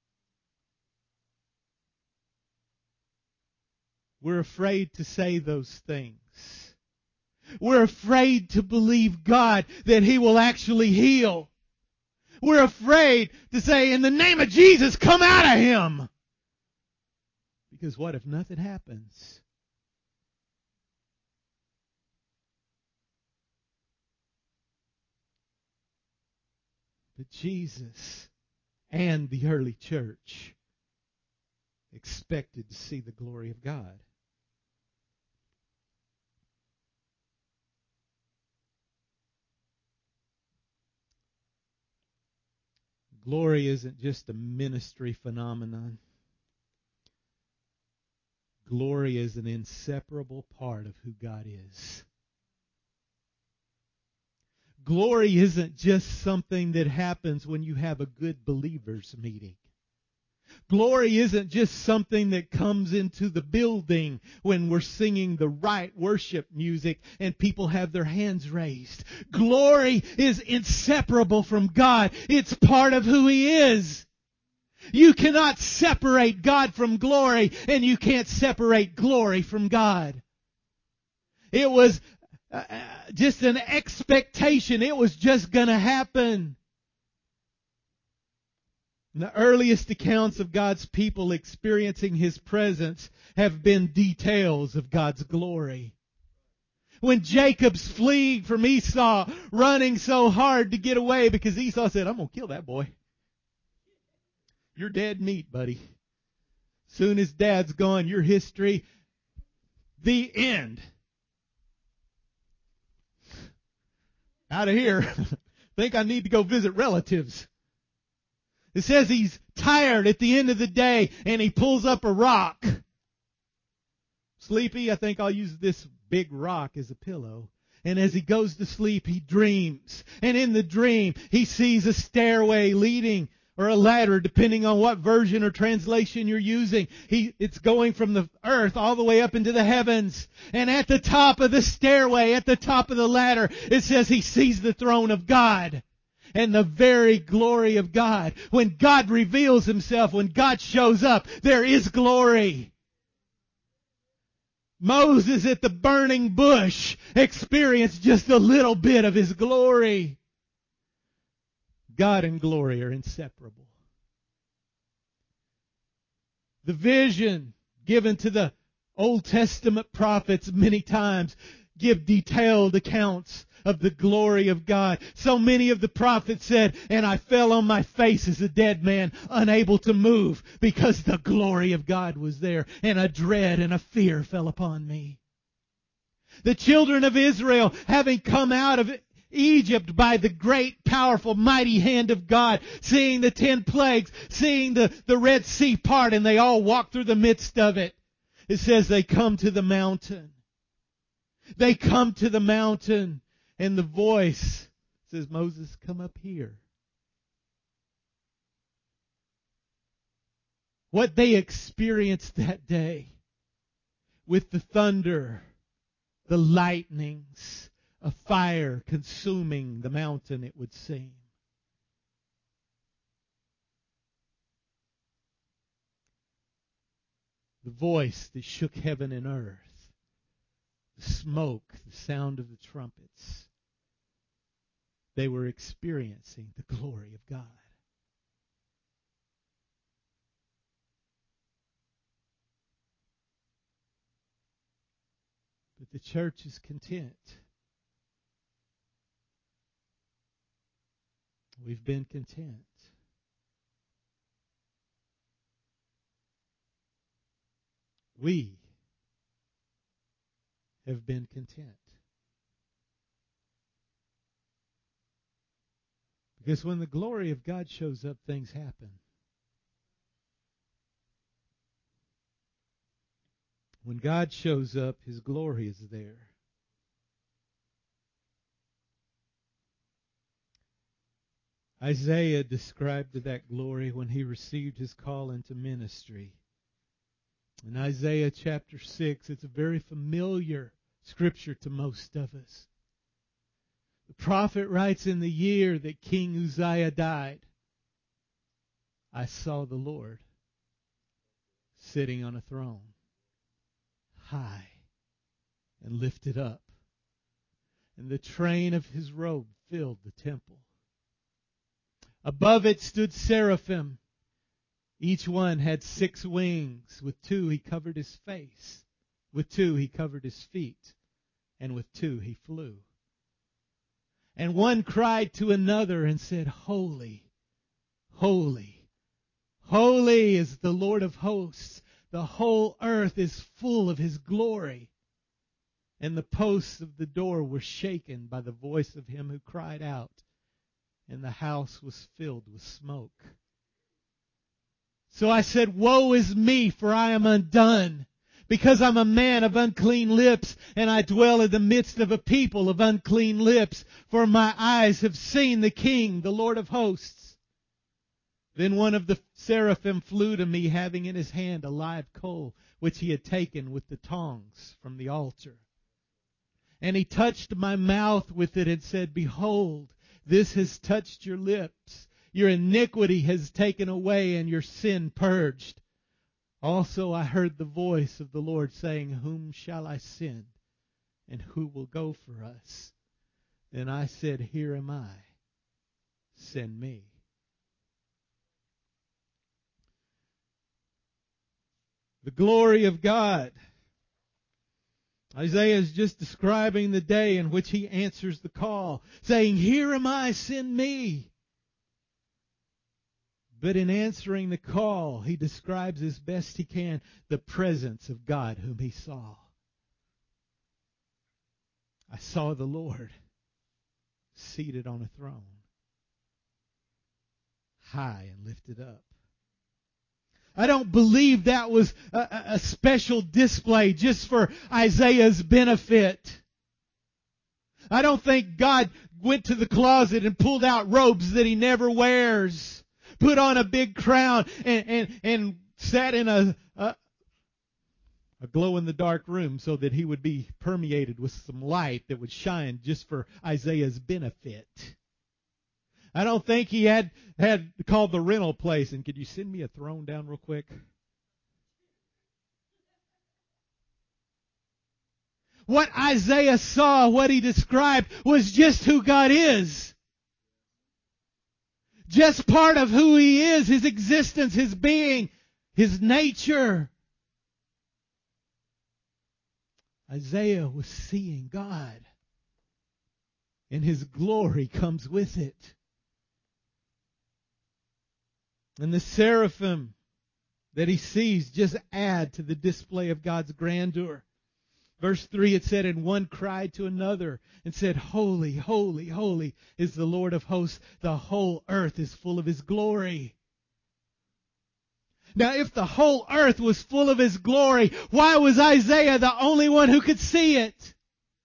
We're afraid to say those things. We're afraid to believe God that He will actually heal. We're afraid to say, in the name of Jesus, come out of him. Because what if nothing happens? But Jesus and the early church expected to see the glory of God. Glory isn't just a ministry phenomenon. Glory is an inseparable part of who God is. Glory isn't just something that happens when you have a good believers meeting. Glory isn't just something that comes into the building when we're singing the right worship music and people have their hands raised. Glory is inseparable from God. It's part of who He is. You cannot separate God from glory, and you can't separate glory from God. It was uh, just an expectation. It was just going to happen. The earliest accounts of God's people experiencing His presence have been details of God's glory. When Jacob's fleeing from Esau, running so hard to get away because Esau said, I'm going to kill that boy. You're dead meat, buddy. Soon as Dad's gone, your history, the end. Out of here. Think I need to go visit relatives. It says he's tired at the end of the day and he pulls up a rock. Sleepy, I think I'll use this big rock as a pillow. And as he goes to sleep, he dreams. And in the dream, he sees a stairway leading, or a ladder, depending on what version or translation you're using. He, it's going from the earth all the way up into the heavens. And at the top of the stairway, at the top of the ladder, it says he sees the throne of God. And the very glory of God. When God reveals Himself, when God shows up, there is glory. Moses at the burning bush experienced just a little bit of His glory. God and glory are inseparable. The vision given to the Old Testament prophets many times give detailed accounts of the glory of God. So many of the prophets said, and I fell on my face as a dead man, unable to move, because the glory of God was there, and a dread and a fear fell upon me. The children of Israel, having come out of Egypt by the great, powerful, mighty hand of God, seeing the ten plagues, seeing the, the Red Sea part, and they all walk through the midst of it. It says they come to the mountain. They come to the mountain, and the voice says, Moses, come up here. What they experienced that day with the thunder, the lightnings, a fire consuming the mountain, it would seem. The voice that shook heaven and earth, the smoke, the sound of the trumpets. They were experiencing the glory of God. But the church is content. We've been content. We have been content. Because when the glory of God shows up, things happen. When God shows up, His glory is there. Isaiah described that glory when he received his call into ministry. In Isaiah chapter six, it's a very familiar scripture to most of us. The prophet writes, in the year that King Uzziah died, I saw the Lord sitting on a throne, high and lifted up, and the train of his robe filled the temple. Above it stood seraphim. Each one had six wings. With two he covered his face. With two he covered his feet. And with two he flew. And one cried to another and said, Holy, holy, holy is the Lord of hosts. The whole earth is full of His glory. And the posts of the door were shaken by the voice of him who cried out. And the house was filled with smoke. So I said, Woe is me, for I am undone, because I'm a man of unclean lips, and I dwell in the midst of a people of unclean lips, for my eyes have seen the King, the Lord of hosts. Then one of the seraphim flew to me, having in his hand a live coal, which he had taken with the tongs from the altar. And he touched my mouth with it and said, Behold, this has touched your lips. Your iniquity has taken away and your sin purged. Also I heard the voice of the Lord saying, Whom shall I send? And who will go for us? Then I said, Here am I. Send me. The glory of God. Isaiah is just describing the day in which he answers the call, saying, Here am I, send me. But in answering the call, he describes as best he can the presence of God whom he saw. I saw the Lord seated on a throne, high and lifted up. I don't believe that was a, a special display just for Isaiah's benefit. I don't think God went to the closet and pulled out robes that he never wears, put on a big crown, and, and, and sat in a, a, a glow-in-the-dark room so that he would be permeated with some light that would shine just for Isaiah's benefit. I don't think he had, had called the rental place and, could you send me a throne down real quick? What Isaiah saw, what he described, was just who God is. Just part of who He is, His existence, His being, His nature. Isaiah was seeing God, and His glory comes with it. And the seraphim that he sees just add to the display of God's grandeur. Verse three, it said, And one cried to another and said, Holy, holy, holy is the Lord of hosts. The whole earth is full of His glory. Now, if the whole earth was full of His glory, why was Isaiah the only one who could see it?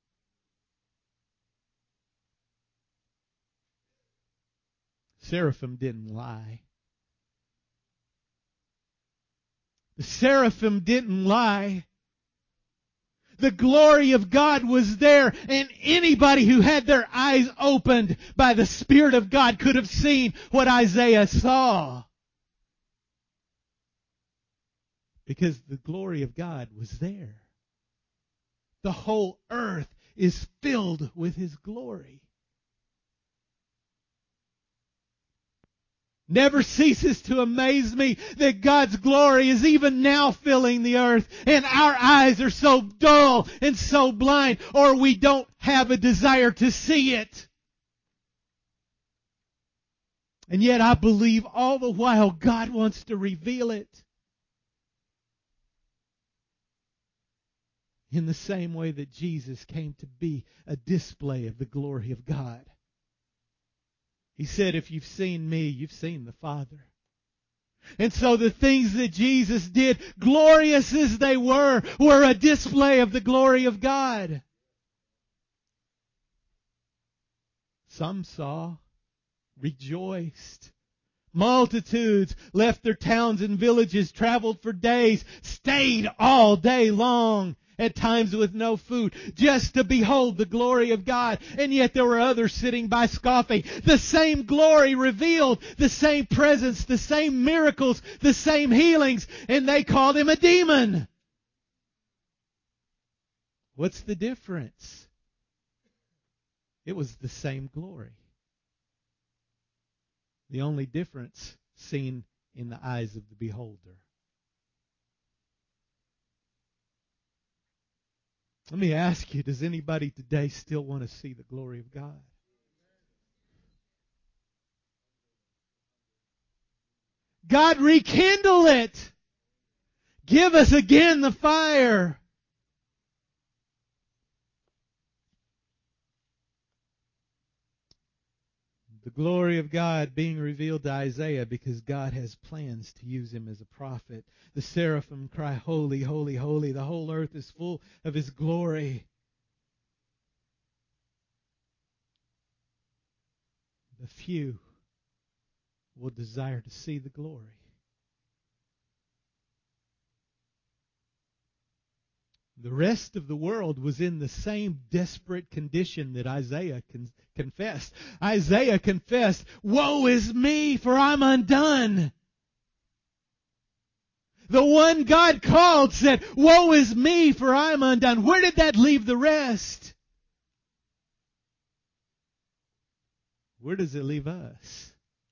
Seraphim didn't lie. The seraphim didn't lie. The glory of God was there, and anybody who had their eyes opened by the Spirit of God could have seen what Isaiah saw. Because the glory of God was there. The whole earth is filled with His glory. Never ceases to amaze me that God's glory is even now filling the earth, and our eyes are so dull and so blind, or we don't have a desire to see it. And yet I believe all the while God wants to reveal it. In the same way that Jesus came to be a display of the glory of God. He said, if you've seen me, you've seen the Father. And so the things that Jesus did, glorious as they were, were a display of the glory of God. Some saw, rejoiced. Multitudes left their towns and villages, traveled for days, stayed all day long, at times with no food, just to behold the glory of God. And yet there were others sitting by scoffing. The same glory revealed, the same presence, the same miracles, the same healings, and they called Him a demon. What's the difference? It was the same glory. The only difference seen in the eyes of the beholder. Let me ask you, does anybody today still want to see the glory of God? God, rekindle it. Give us again the fire. The glory of God being revealed to Isaiah because God has plans to use him as a prophet. The seraphim cry, holy, holy, holy. The whole earth is full of His glory. The few will desire to see the glory. The rest of the world was in the same desperate condition that Isaiah con- confessed. Isaiah confessed, woe is me, for I'm undone. The one God called said, woe is me, for I'm undone. Where did that leave the rest? Where does it leave us?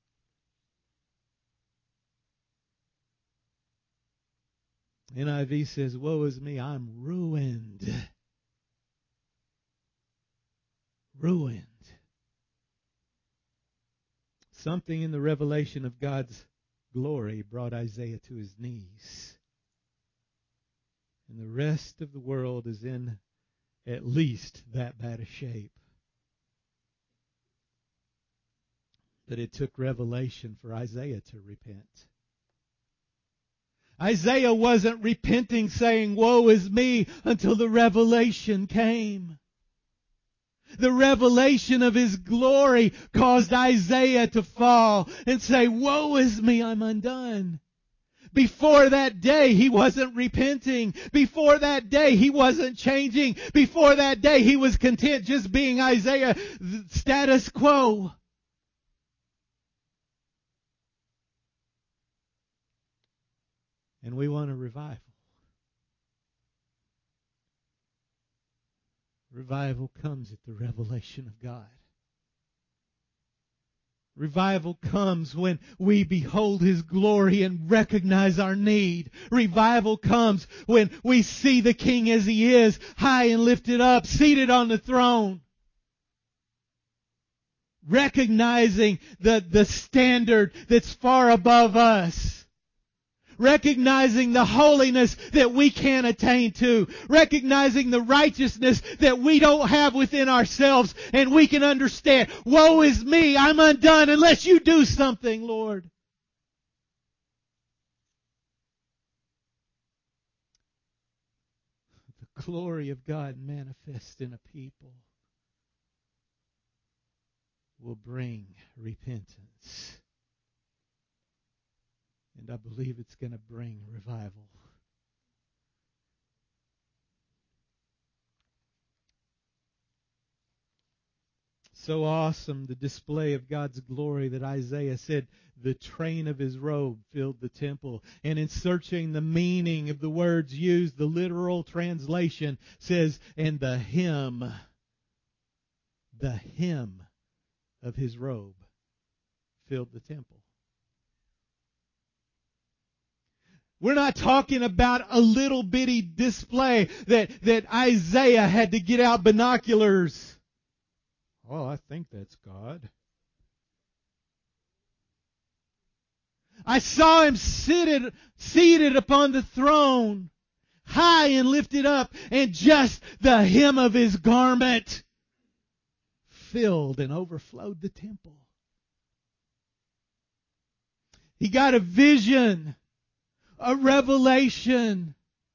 N I V says, woe is me, I'm ruined. Ruined. Something in the revelation of God's glory brought Isaiah to his knees. And the rest of the world is in at least that bad a shape. But it took revelation for Isaiah to repent. Isaiah wasn't repenting saying, woe is me, until the revelation came. The revelation of His glory caused Isaiah to fall and say, woe is me, I'm undone. Before that day, he wasn't repenting. Before that day, he wasn't changing. Before that day, he was content just being Isaiah, status quo. And we want a revival. Revival comes at the revelation of God. Revival comes when we behold His glory and recognize our need. Revival comes when we see the King as He is, high and lifted up, seated on the throne. Recognizing the, the standard that's far above us. Recognizing the holiness that we can't attain to. Recognizing the righteousness that we don't have within ourselves. And we can understand, woe is me, I'm undone unless you do something, Lord. The glory of God manifest in a people will bring repentance. And I believe it's going to bring revival. so awesome, the display of God's glory, that Isaiah said the train of his robe filled the temple. And in searching the meaning of the words used, the literal translation says, and the hem, the hem of his robe filled the temple. We're not talking about a little bitty display that, that Isaiah had to get out binoculars. Oh, I think that's God. I saw him seated, seated upon the throne, high and lifted up, and just the hem of his garment filled and overflowed the temple. He got a vision, a revelation,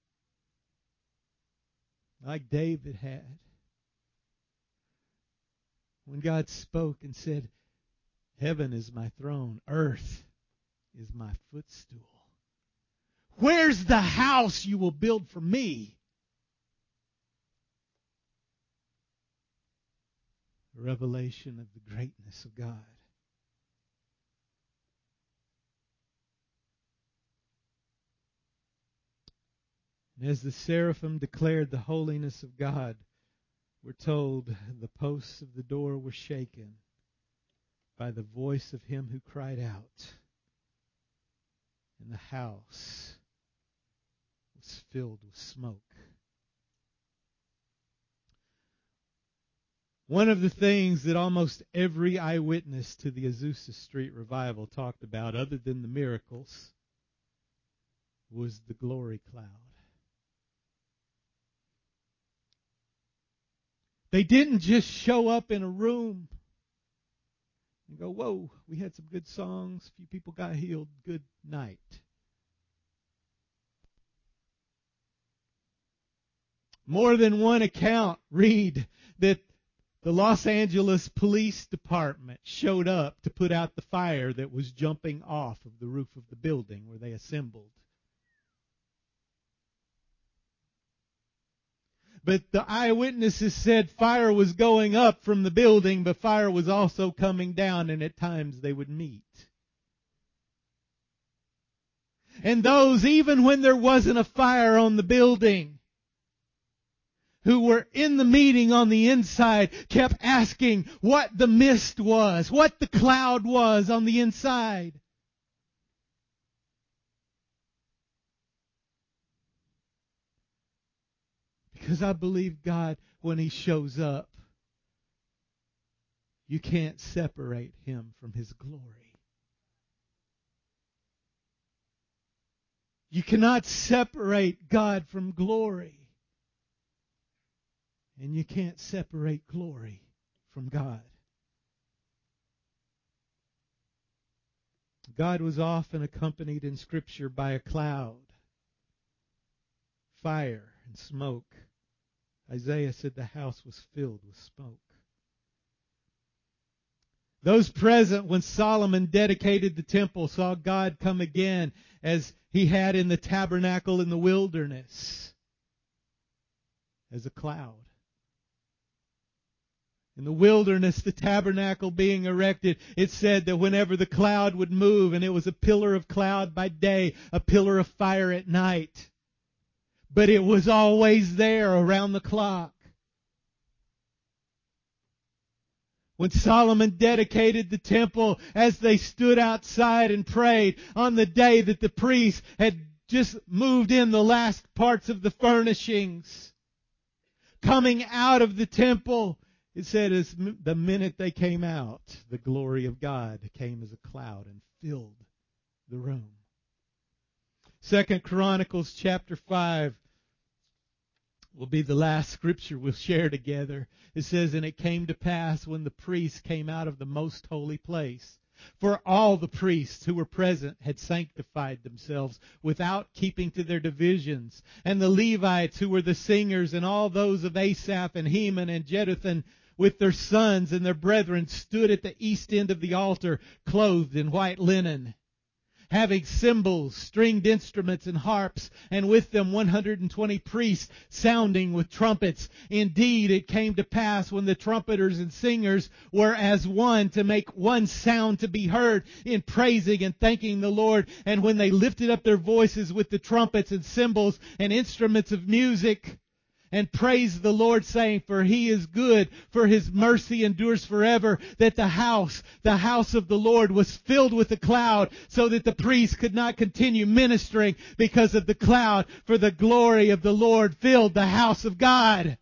like David had, when God spoke and said, heaven is my throne, earth is my footstool. Where's the house you will build for me? A revelation of the greatness of God. And as the seraphim declared the holiness of God, we're told the posts of the door were shaken by the voice of him who cried out, and the house was filled with smoke. One of the things that almost every eyewitness to the Azusa Street revival talked about, other than the miracles, was the glory cloud. They didn't just show up in a room and go, whoa, we had some good songs, a few people got healed, good night. More than one account read that the Los Angeles Police Department showed up to put out the fire that was jumping off of the roof of the building where they assembled. But the eyewitnesses said fire was going up from the building, but fire was also coming down, and at times they would meet. And those, even when there wasn't a fire on the building, who were in the meeting on the inside, kept asking what the mist was, what the cloud was on the inside. Because I believe God, when He shows up, you can't separate Him from His glory. You cannot separate God from glory. And you can't separate glory from God. God was often accompanied in Scripture by a cloud, fire, and smoke. Isaiah said the house was filled with smoke. Those present when Solomon dedicated the temple saw God come again as He had in the tabernacle in the wilderness, as a cloud. In the wilderness, the tabernacle being erected, it said that whenever the cloud would move, and it was a pillar of cloud by day, a pillar of fire at night, but it was always there around the clock. When Solomon dedicated the temple, as they stood outside and prayed on the day that the priests had just moved in the last parts of the furnishings, coming out of the temple, it said as the minute they came out, the glory of God came as a cloud and filled the room. Second Chronicles chapter five will be the last scripture we'll share together. It says, and it came to pass when the priests came out of the most holy place, for all the priests who were present had sanctified themselves without keeping to their divisions. And the Levites who were the singers and all those of Asaph and Heman and Jeduthun with their sons and their brethren stood at the east end of the altar clothed in white linen. having cymbals, stringed instruments, and harps, and with them one hundred twenty priests sounding with trumpets. Indeed, it came to pass when the trumpeters and singers were as one to make one sound to be heard in praising and thanking the Lord, and when they lifted up their voices with the trumpets and cymbals and instruments of music, and praised the Lord, saying, for He is good, for His mercy endures forever, that the house, the house of the Lord was filled with a cloud, so that the priests could not continue ministering because of the cloud, for the glory of the Lord filled the house of God.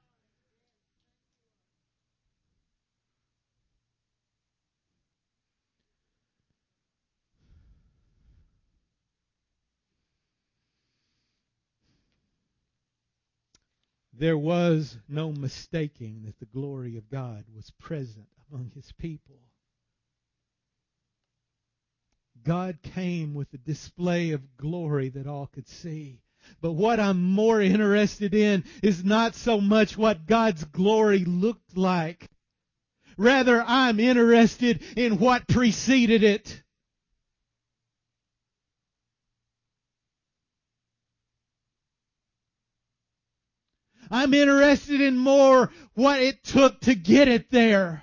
There was no mistaking that the glory of God was present among His people. God came with a display of glory that all could see. But what I'm more interested in is not so much what God's glory looked like. Rather, I'm interested in what preceded it. I'm interested in more what it took to get it there.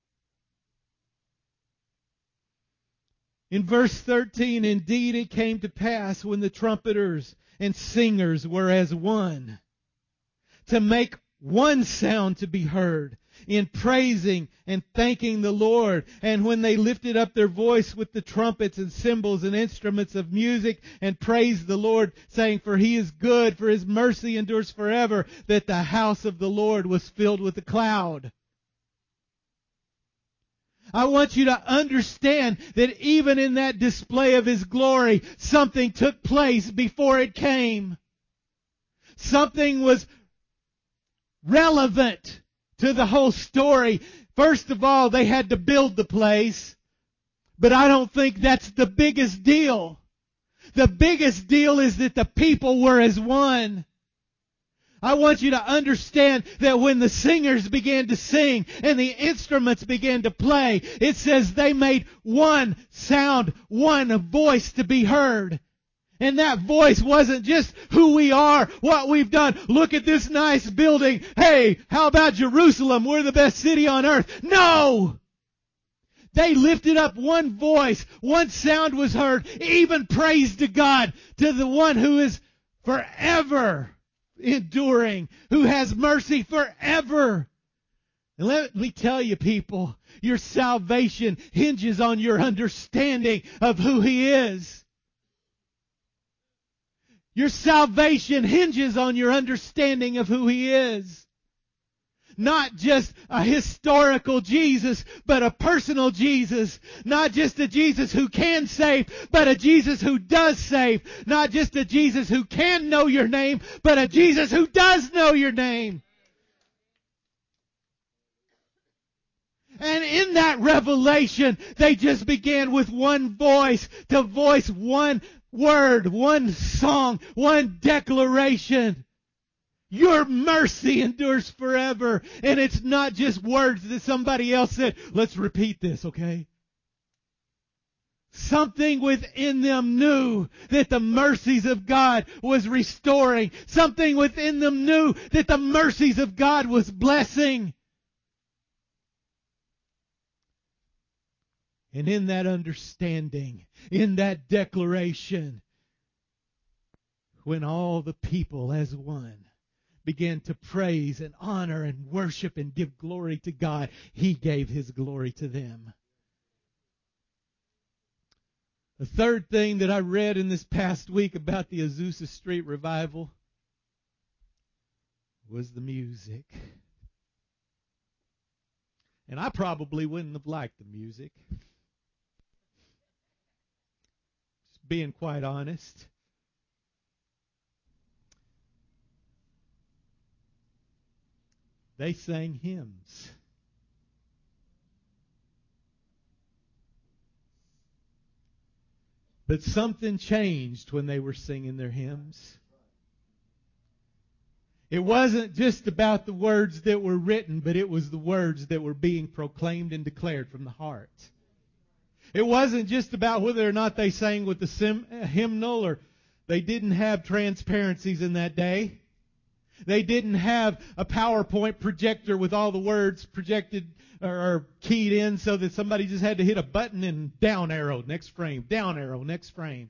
In verse thirteen, indeed it came to pass when the trumpeters and singers were as one, to make one sound to be heard in praising and thanking the Lord. And when they lifted up their voice with the trumpets and cymbals and instruments of music and praised the Lord, saying, for He is good, for His mercy endures forever, that the house of the Lord was filled with a cloud. I want you to understand that even in that display of His glory, something took place before it came. Something was relevant to the whole story. First of all, they had to build the place, but I don't think that's the biggest deal. The biggest deal is that the people were as one. I want you to understand that when the singers began to sing and the instruments began to play, it says they made one sound, one voice to be heard. And that voice wasn't just who we are, what we've done. Look at this nice building. Hey, how about Jerusalem? We're the best city on earth. No! They lifted up one voice. One sound was heard. Even praise to God, to the one who is forever enduring, who has mercy forever. And let me tell you, people, your salvation hinges on your understanding of who He is. Your salvation hinges on your understanding of who He is. Not just a historical Jesus, but a personal Jesus. Not just a Jesus who can save, but a Jesus who does save. Not just a Jesus who can know your name, but a Jesus who does know your name. And in that revelation, they just began with one voice to voice one word, one song, one declaration. Your mercy endures forever. And it's not just words that somebody else said. Let's repeat this, okay? Something within them knew that the mercies of God was restoring. Something within them knew that the mercies of God was blessing. And in that understanding, in that declaration, when all the people as one began to praise and honor and worship and give glory to God, He gave His glory to them. The third thing that I read in this past week about the Azusa Street revival was the music. And I probably wouldn't have liked the music. Just being quite honest. They sang hymns. But something changed when they were singing their hymns. It wasn't just about the words that were written, but it was the words that were being proclaimed and declared from the heart. It wasn't just about whether or not they sang with the sim, hymnal, or they didn't have transparencies in that day. They didn't have a PowerPoint projector with all the words projected or keyed in so that somebody just had to hit a button and down arrow, next frame, down arrow, next frame.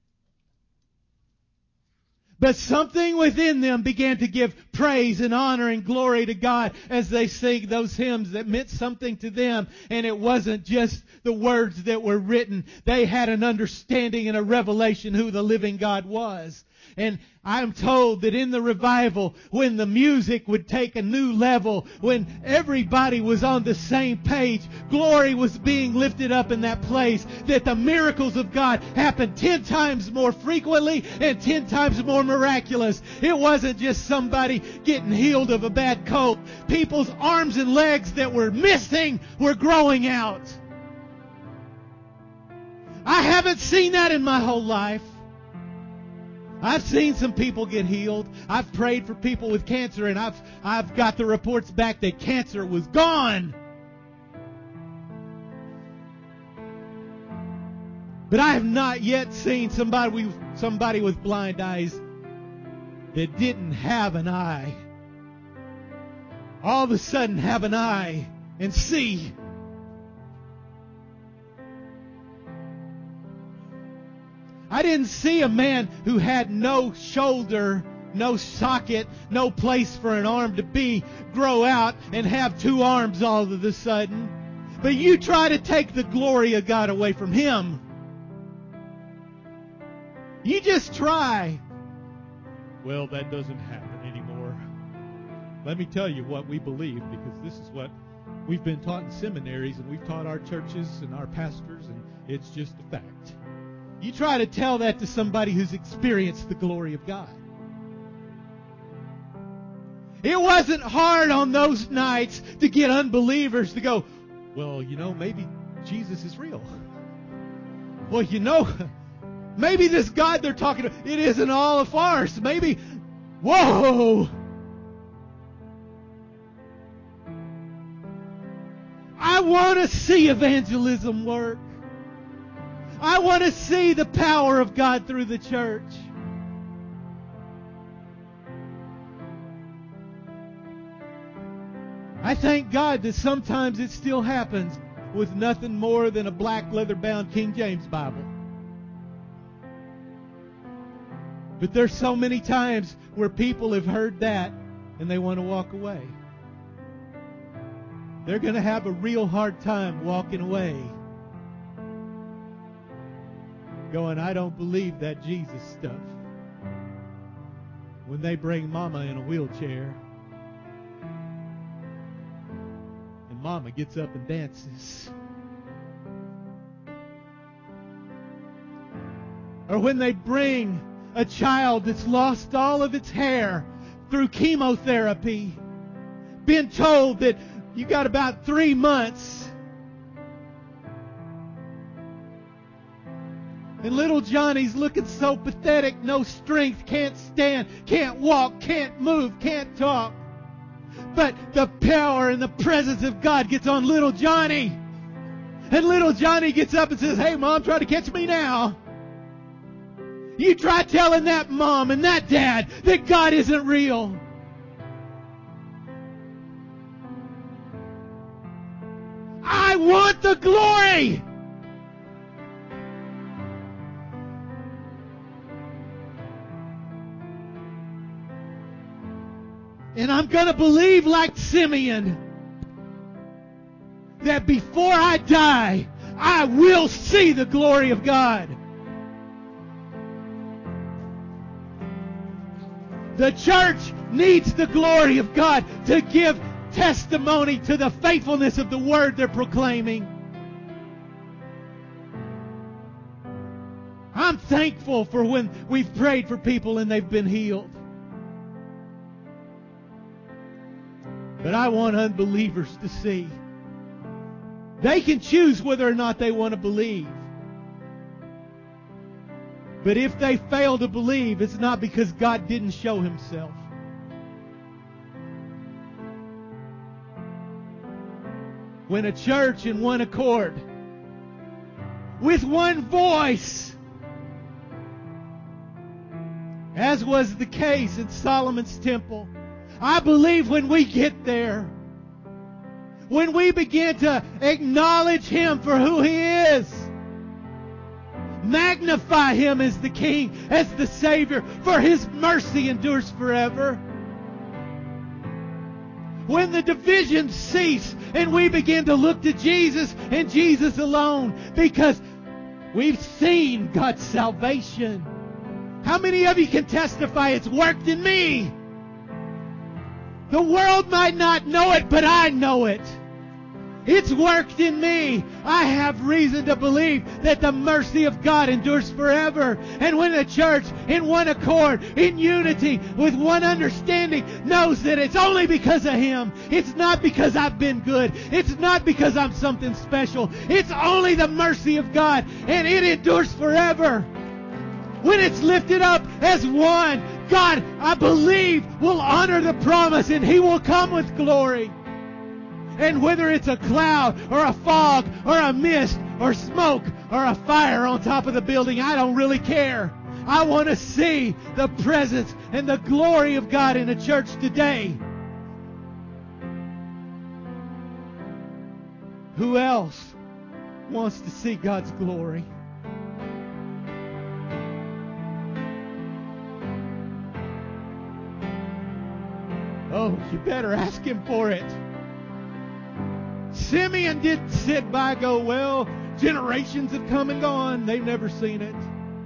But something within them began to give praise and honor and glory to God as they sing those hymns that meant something to them. And it wasn't just the words that were written. They had an understanding and a revelation who the living God was. And I'm told that in the revival, when the music would take a new level, when everybody was on the same page, glory was being lifted up in that place, that the miracles of God happened ten times more frequently and ten times more miraculous. It wasn't just somebody getting healed of a bad cold. People's arms and legs that were missing were growing out. I haven't seen that in my whole life. I've seen some people get healed. I've prayed for people with cancer, and I've I've got the reports back that cancer was gone. But I have not yet seen somebody with, somebody with blind eyes that didn't have an eye all of a sudden have an eye and see. I didn't see a man who had no shoulder, no socket, no place for an arm to be, grow out and have two arms all of a sudden. But you try to take the glory of God away from him. You just try. Well, that doesn't happen anymore. Let me tell you what we believe, because this is what we've been taught in seminaries, and we've taught our churches and our pastors, and it's just a fact. You try to tell that to somebody who's experienced the glory of God. It wasn't hard on those nights to get unbelievers to go, well, you know, maybe Jesus is real. Well, you know, maybe this God they're talking to, it isn't all a farce. Maybe, whoa! I want to see evangelism work. I want to see the power of God through the church. I thank God that sometimes it still happens with nothing more than a black leather-bound King James Bible. But there's so many times where people have heard that and they want to walk away. They're going to have a real hard time walking away, going, I don't believe that Jesus stuff, when they bring Mama in a wheelchair and Mama gets up and dances. Or when they bring a child that's lost all of its hair through chemotherapy, being told that you got about three months. And little Johnny's looking so pathetic, no strength, can't stand, can't walk, can't move, can't talk. But the power and the presence of God gets on little Johnny. And little Johnny gets up and says, hey, Mom, try to catch me now. You try telling that mom and that dad that God isn't real. I want the glory. And I'm going to believe like Simeon that before I die, I will see the glory of God. The church needs the glory of God to give testimony to the faithfulness of the word they're proclaiming. I'm thankful for when we've prayed for people and they've been healed. But I want unbelievers to see. They can choose whether or not they want to believe. But if they fail to believe, it's not because God didn't show himself. When a church in one accord with one voice, as was the case in Solomon's temple. I believe when we get there, when we begin to acknowledge Him for who He is, magnify Him as the King, as the Savior, for His mercy endures forever. When the divisions cease and we begin to look to Jesus and Jesus alone, because we've seen God's salvation. How many of you can testify it's worked in me? The world might not know it, but I know it. It's worked in me. I have reason to believe that the mercy of God endures forever. And when the church, in one accord, in unity, with one understanding, knows that it's only because of Him. It's not because I've been good. It's not because I'm something special. It's only the mercy of God, and it endures forever. When it's lifted up as one, God, I believe, will honor the promise, and He will come with glory. And whether it's a cloud or a fog or a mist or smoke or a fire on top of the building, I don't really care. I want to see the presence and the glory of God in the church today. Who else wants to see God's glory? Oh, you better ask Him for it. Simeon didn't sit by and go, well, generations have come and gone. They've never seen it.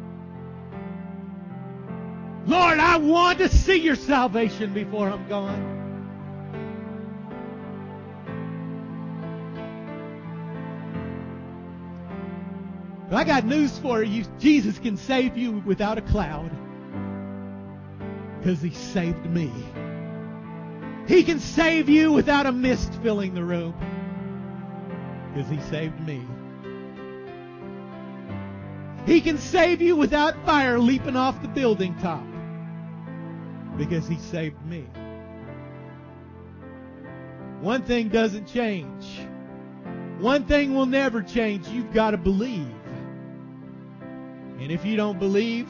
Lord, I want to see your salvation before I'm gone. But I got news for you. Jesus can save you without a cloud, because He saved me. He can save you without a mist filling the room, because He saved me. He can save you without fire leaping off the building top, because He saved me. One thing doesn't change. One thing will never change. You've got to believe. And if you don't believe,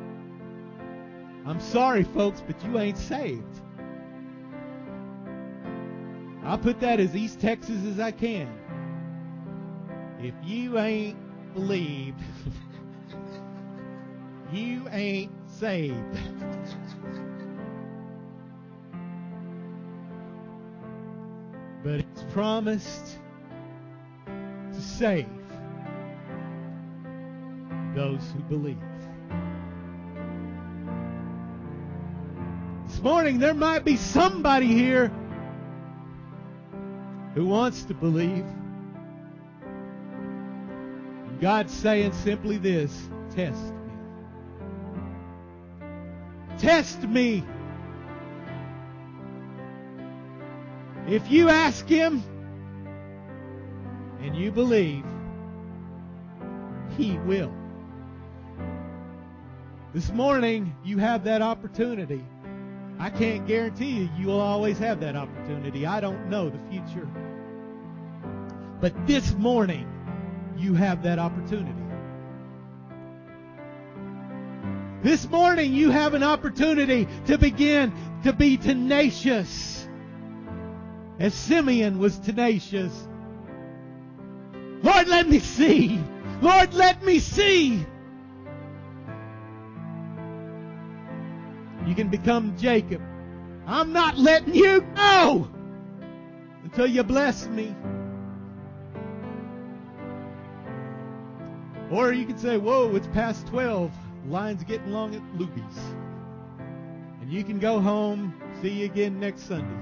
I'm sorry, folks, but you ain't saved. I'll put that as East Texas as I can. If you ain't believed, you ain't saved. But it's promised to save those who believe. This morning there might be somebody here who wants to believe. And God's saying simply this: test me. Test me. If you ask Him and you believe, He will. This morning, you have that opportunity. I can't guarantee you you will always have that opportunity. I don't know the future. But this morning, you have that opportunity. This morning, you have an opportunity to begin to be tenacious, as Simeon was tenacious. Lord, let me see. Lord, let me see. You can become Jacob. I'm not letting you go until you bless me. Or you can say, whoa, it's past twelve. The line's getting long at Luby's. And you can go home. See you again next Sunday.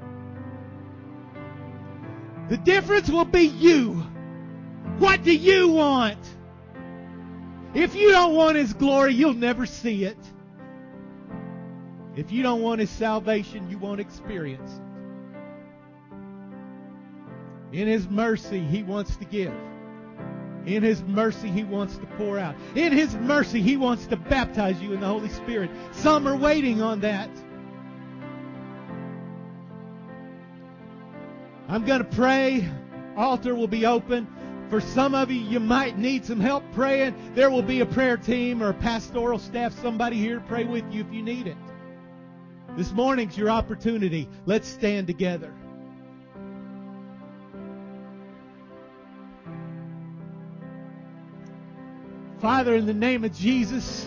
The difference will be you. What do you want? If you don't want His glory, you'll never see it. If you don't want His salvation, you won't experience it. In His mercy, He wants to give. In His mercy, He wants to pour out. In His mercy, He wants to baptize you in the Holy Spirit. Some are waiting on that. I'm going to pray. Altar will be open. For some of you, you might need some help praying. There will be a prayer team or a pastoral staff, somebody here to pray with you if you need it. This morning's your opportunity. Let's stand together. Father, in the name of Jesus,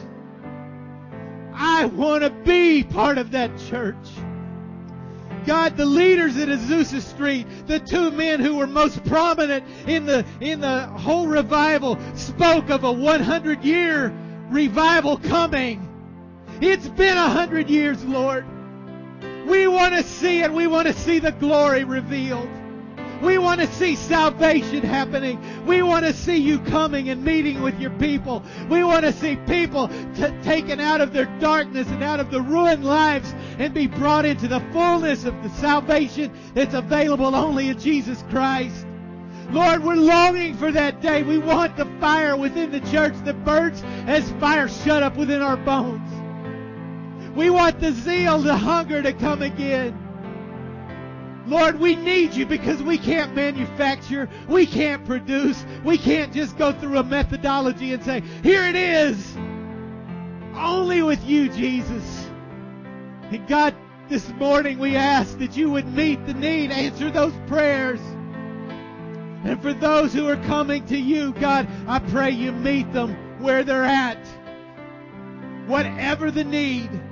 I want to be part of that church. God, the leaders at Azusa Street, the two men who were most prominent in the in the whole revival, spoke of a hundred year revival coming. It's been a hundred years, Lord. We want to see it. We want to see the glory revealed. We want to see salvation happening. We want to see you coming and meeting with your people. We want to see people t- taken out of their darkness and out of the ruined lives and be brought into the fullness of the salvation that's available only in Jesus Christ. Lord, we're longing for that day. We want the fire within the church that burns as fire shut up within our bones. We want the zeal, the hunger to come again. Lord, we need you because we can't manufacture. We can't produce. We can't just go through a methodology and say, here it is. Only with you, Jesus. And God, this morning we ask that you would meet the need, answer those prayers. And for those who are coming to you, God, I pray you meet them where they're at. Whatever the need,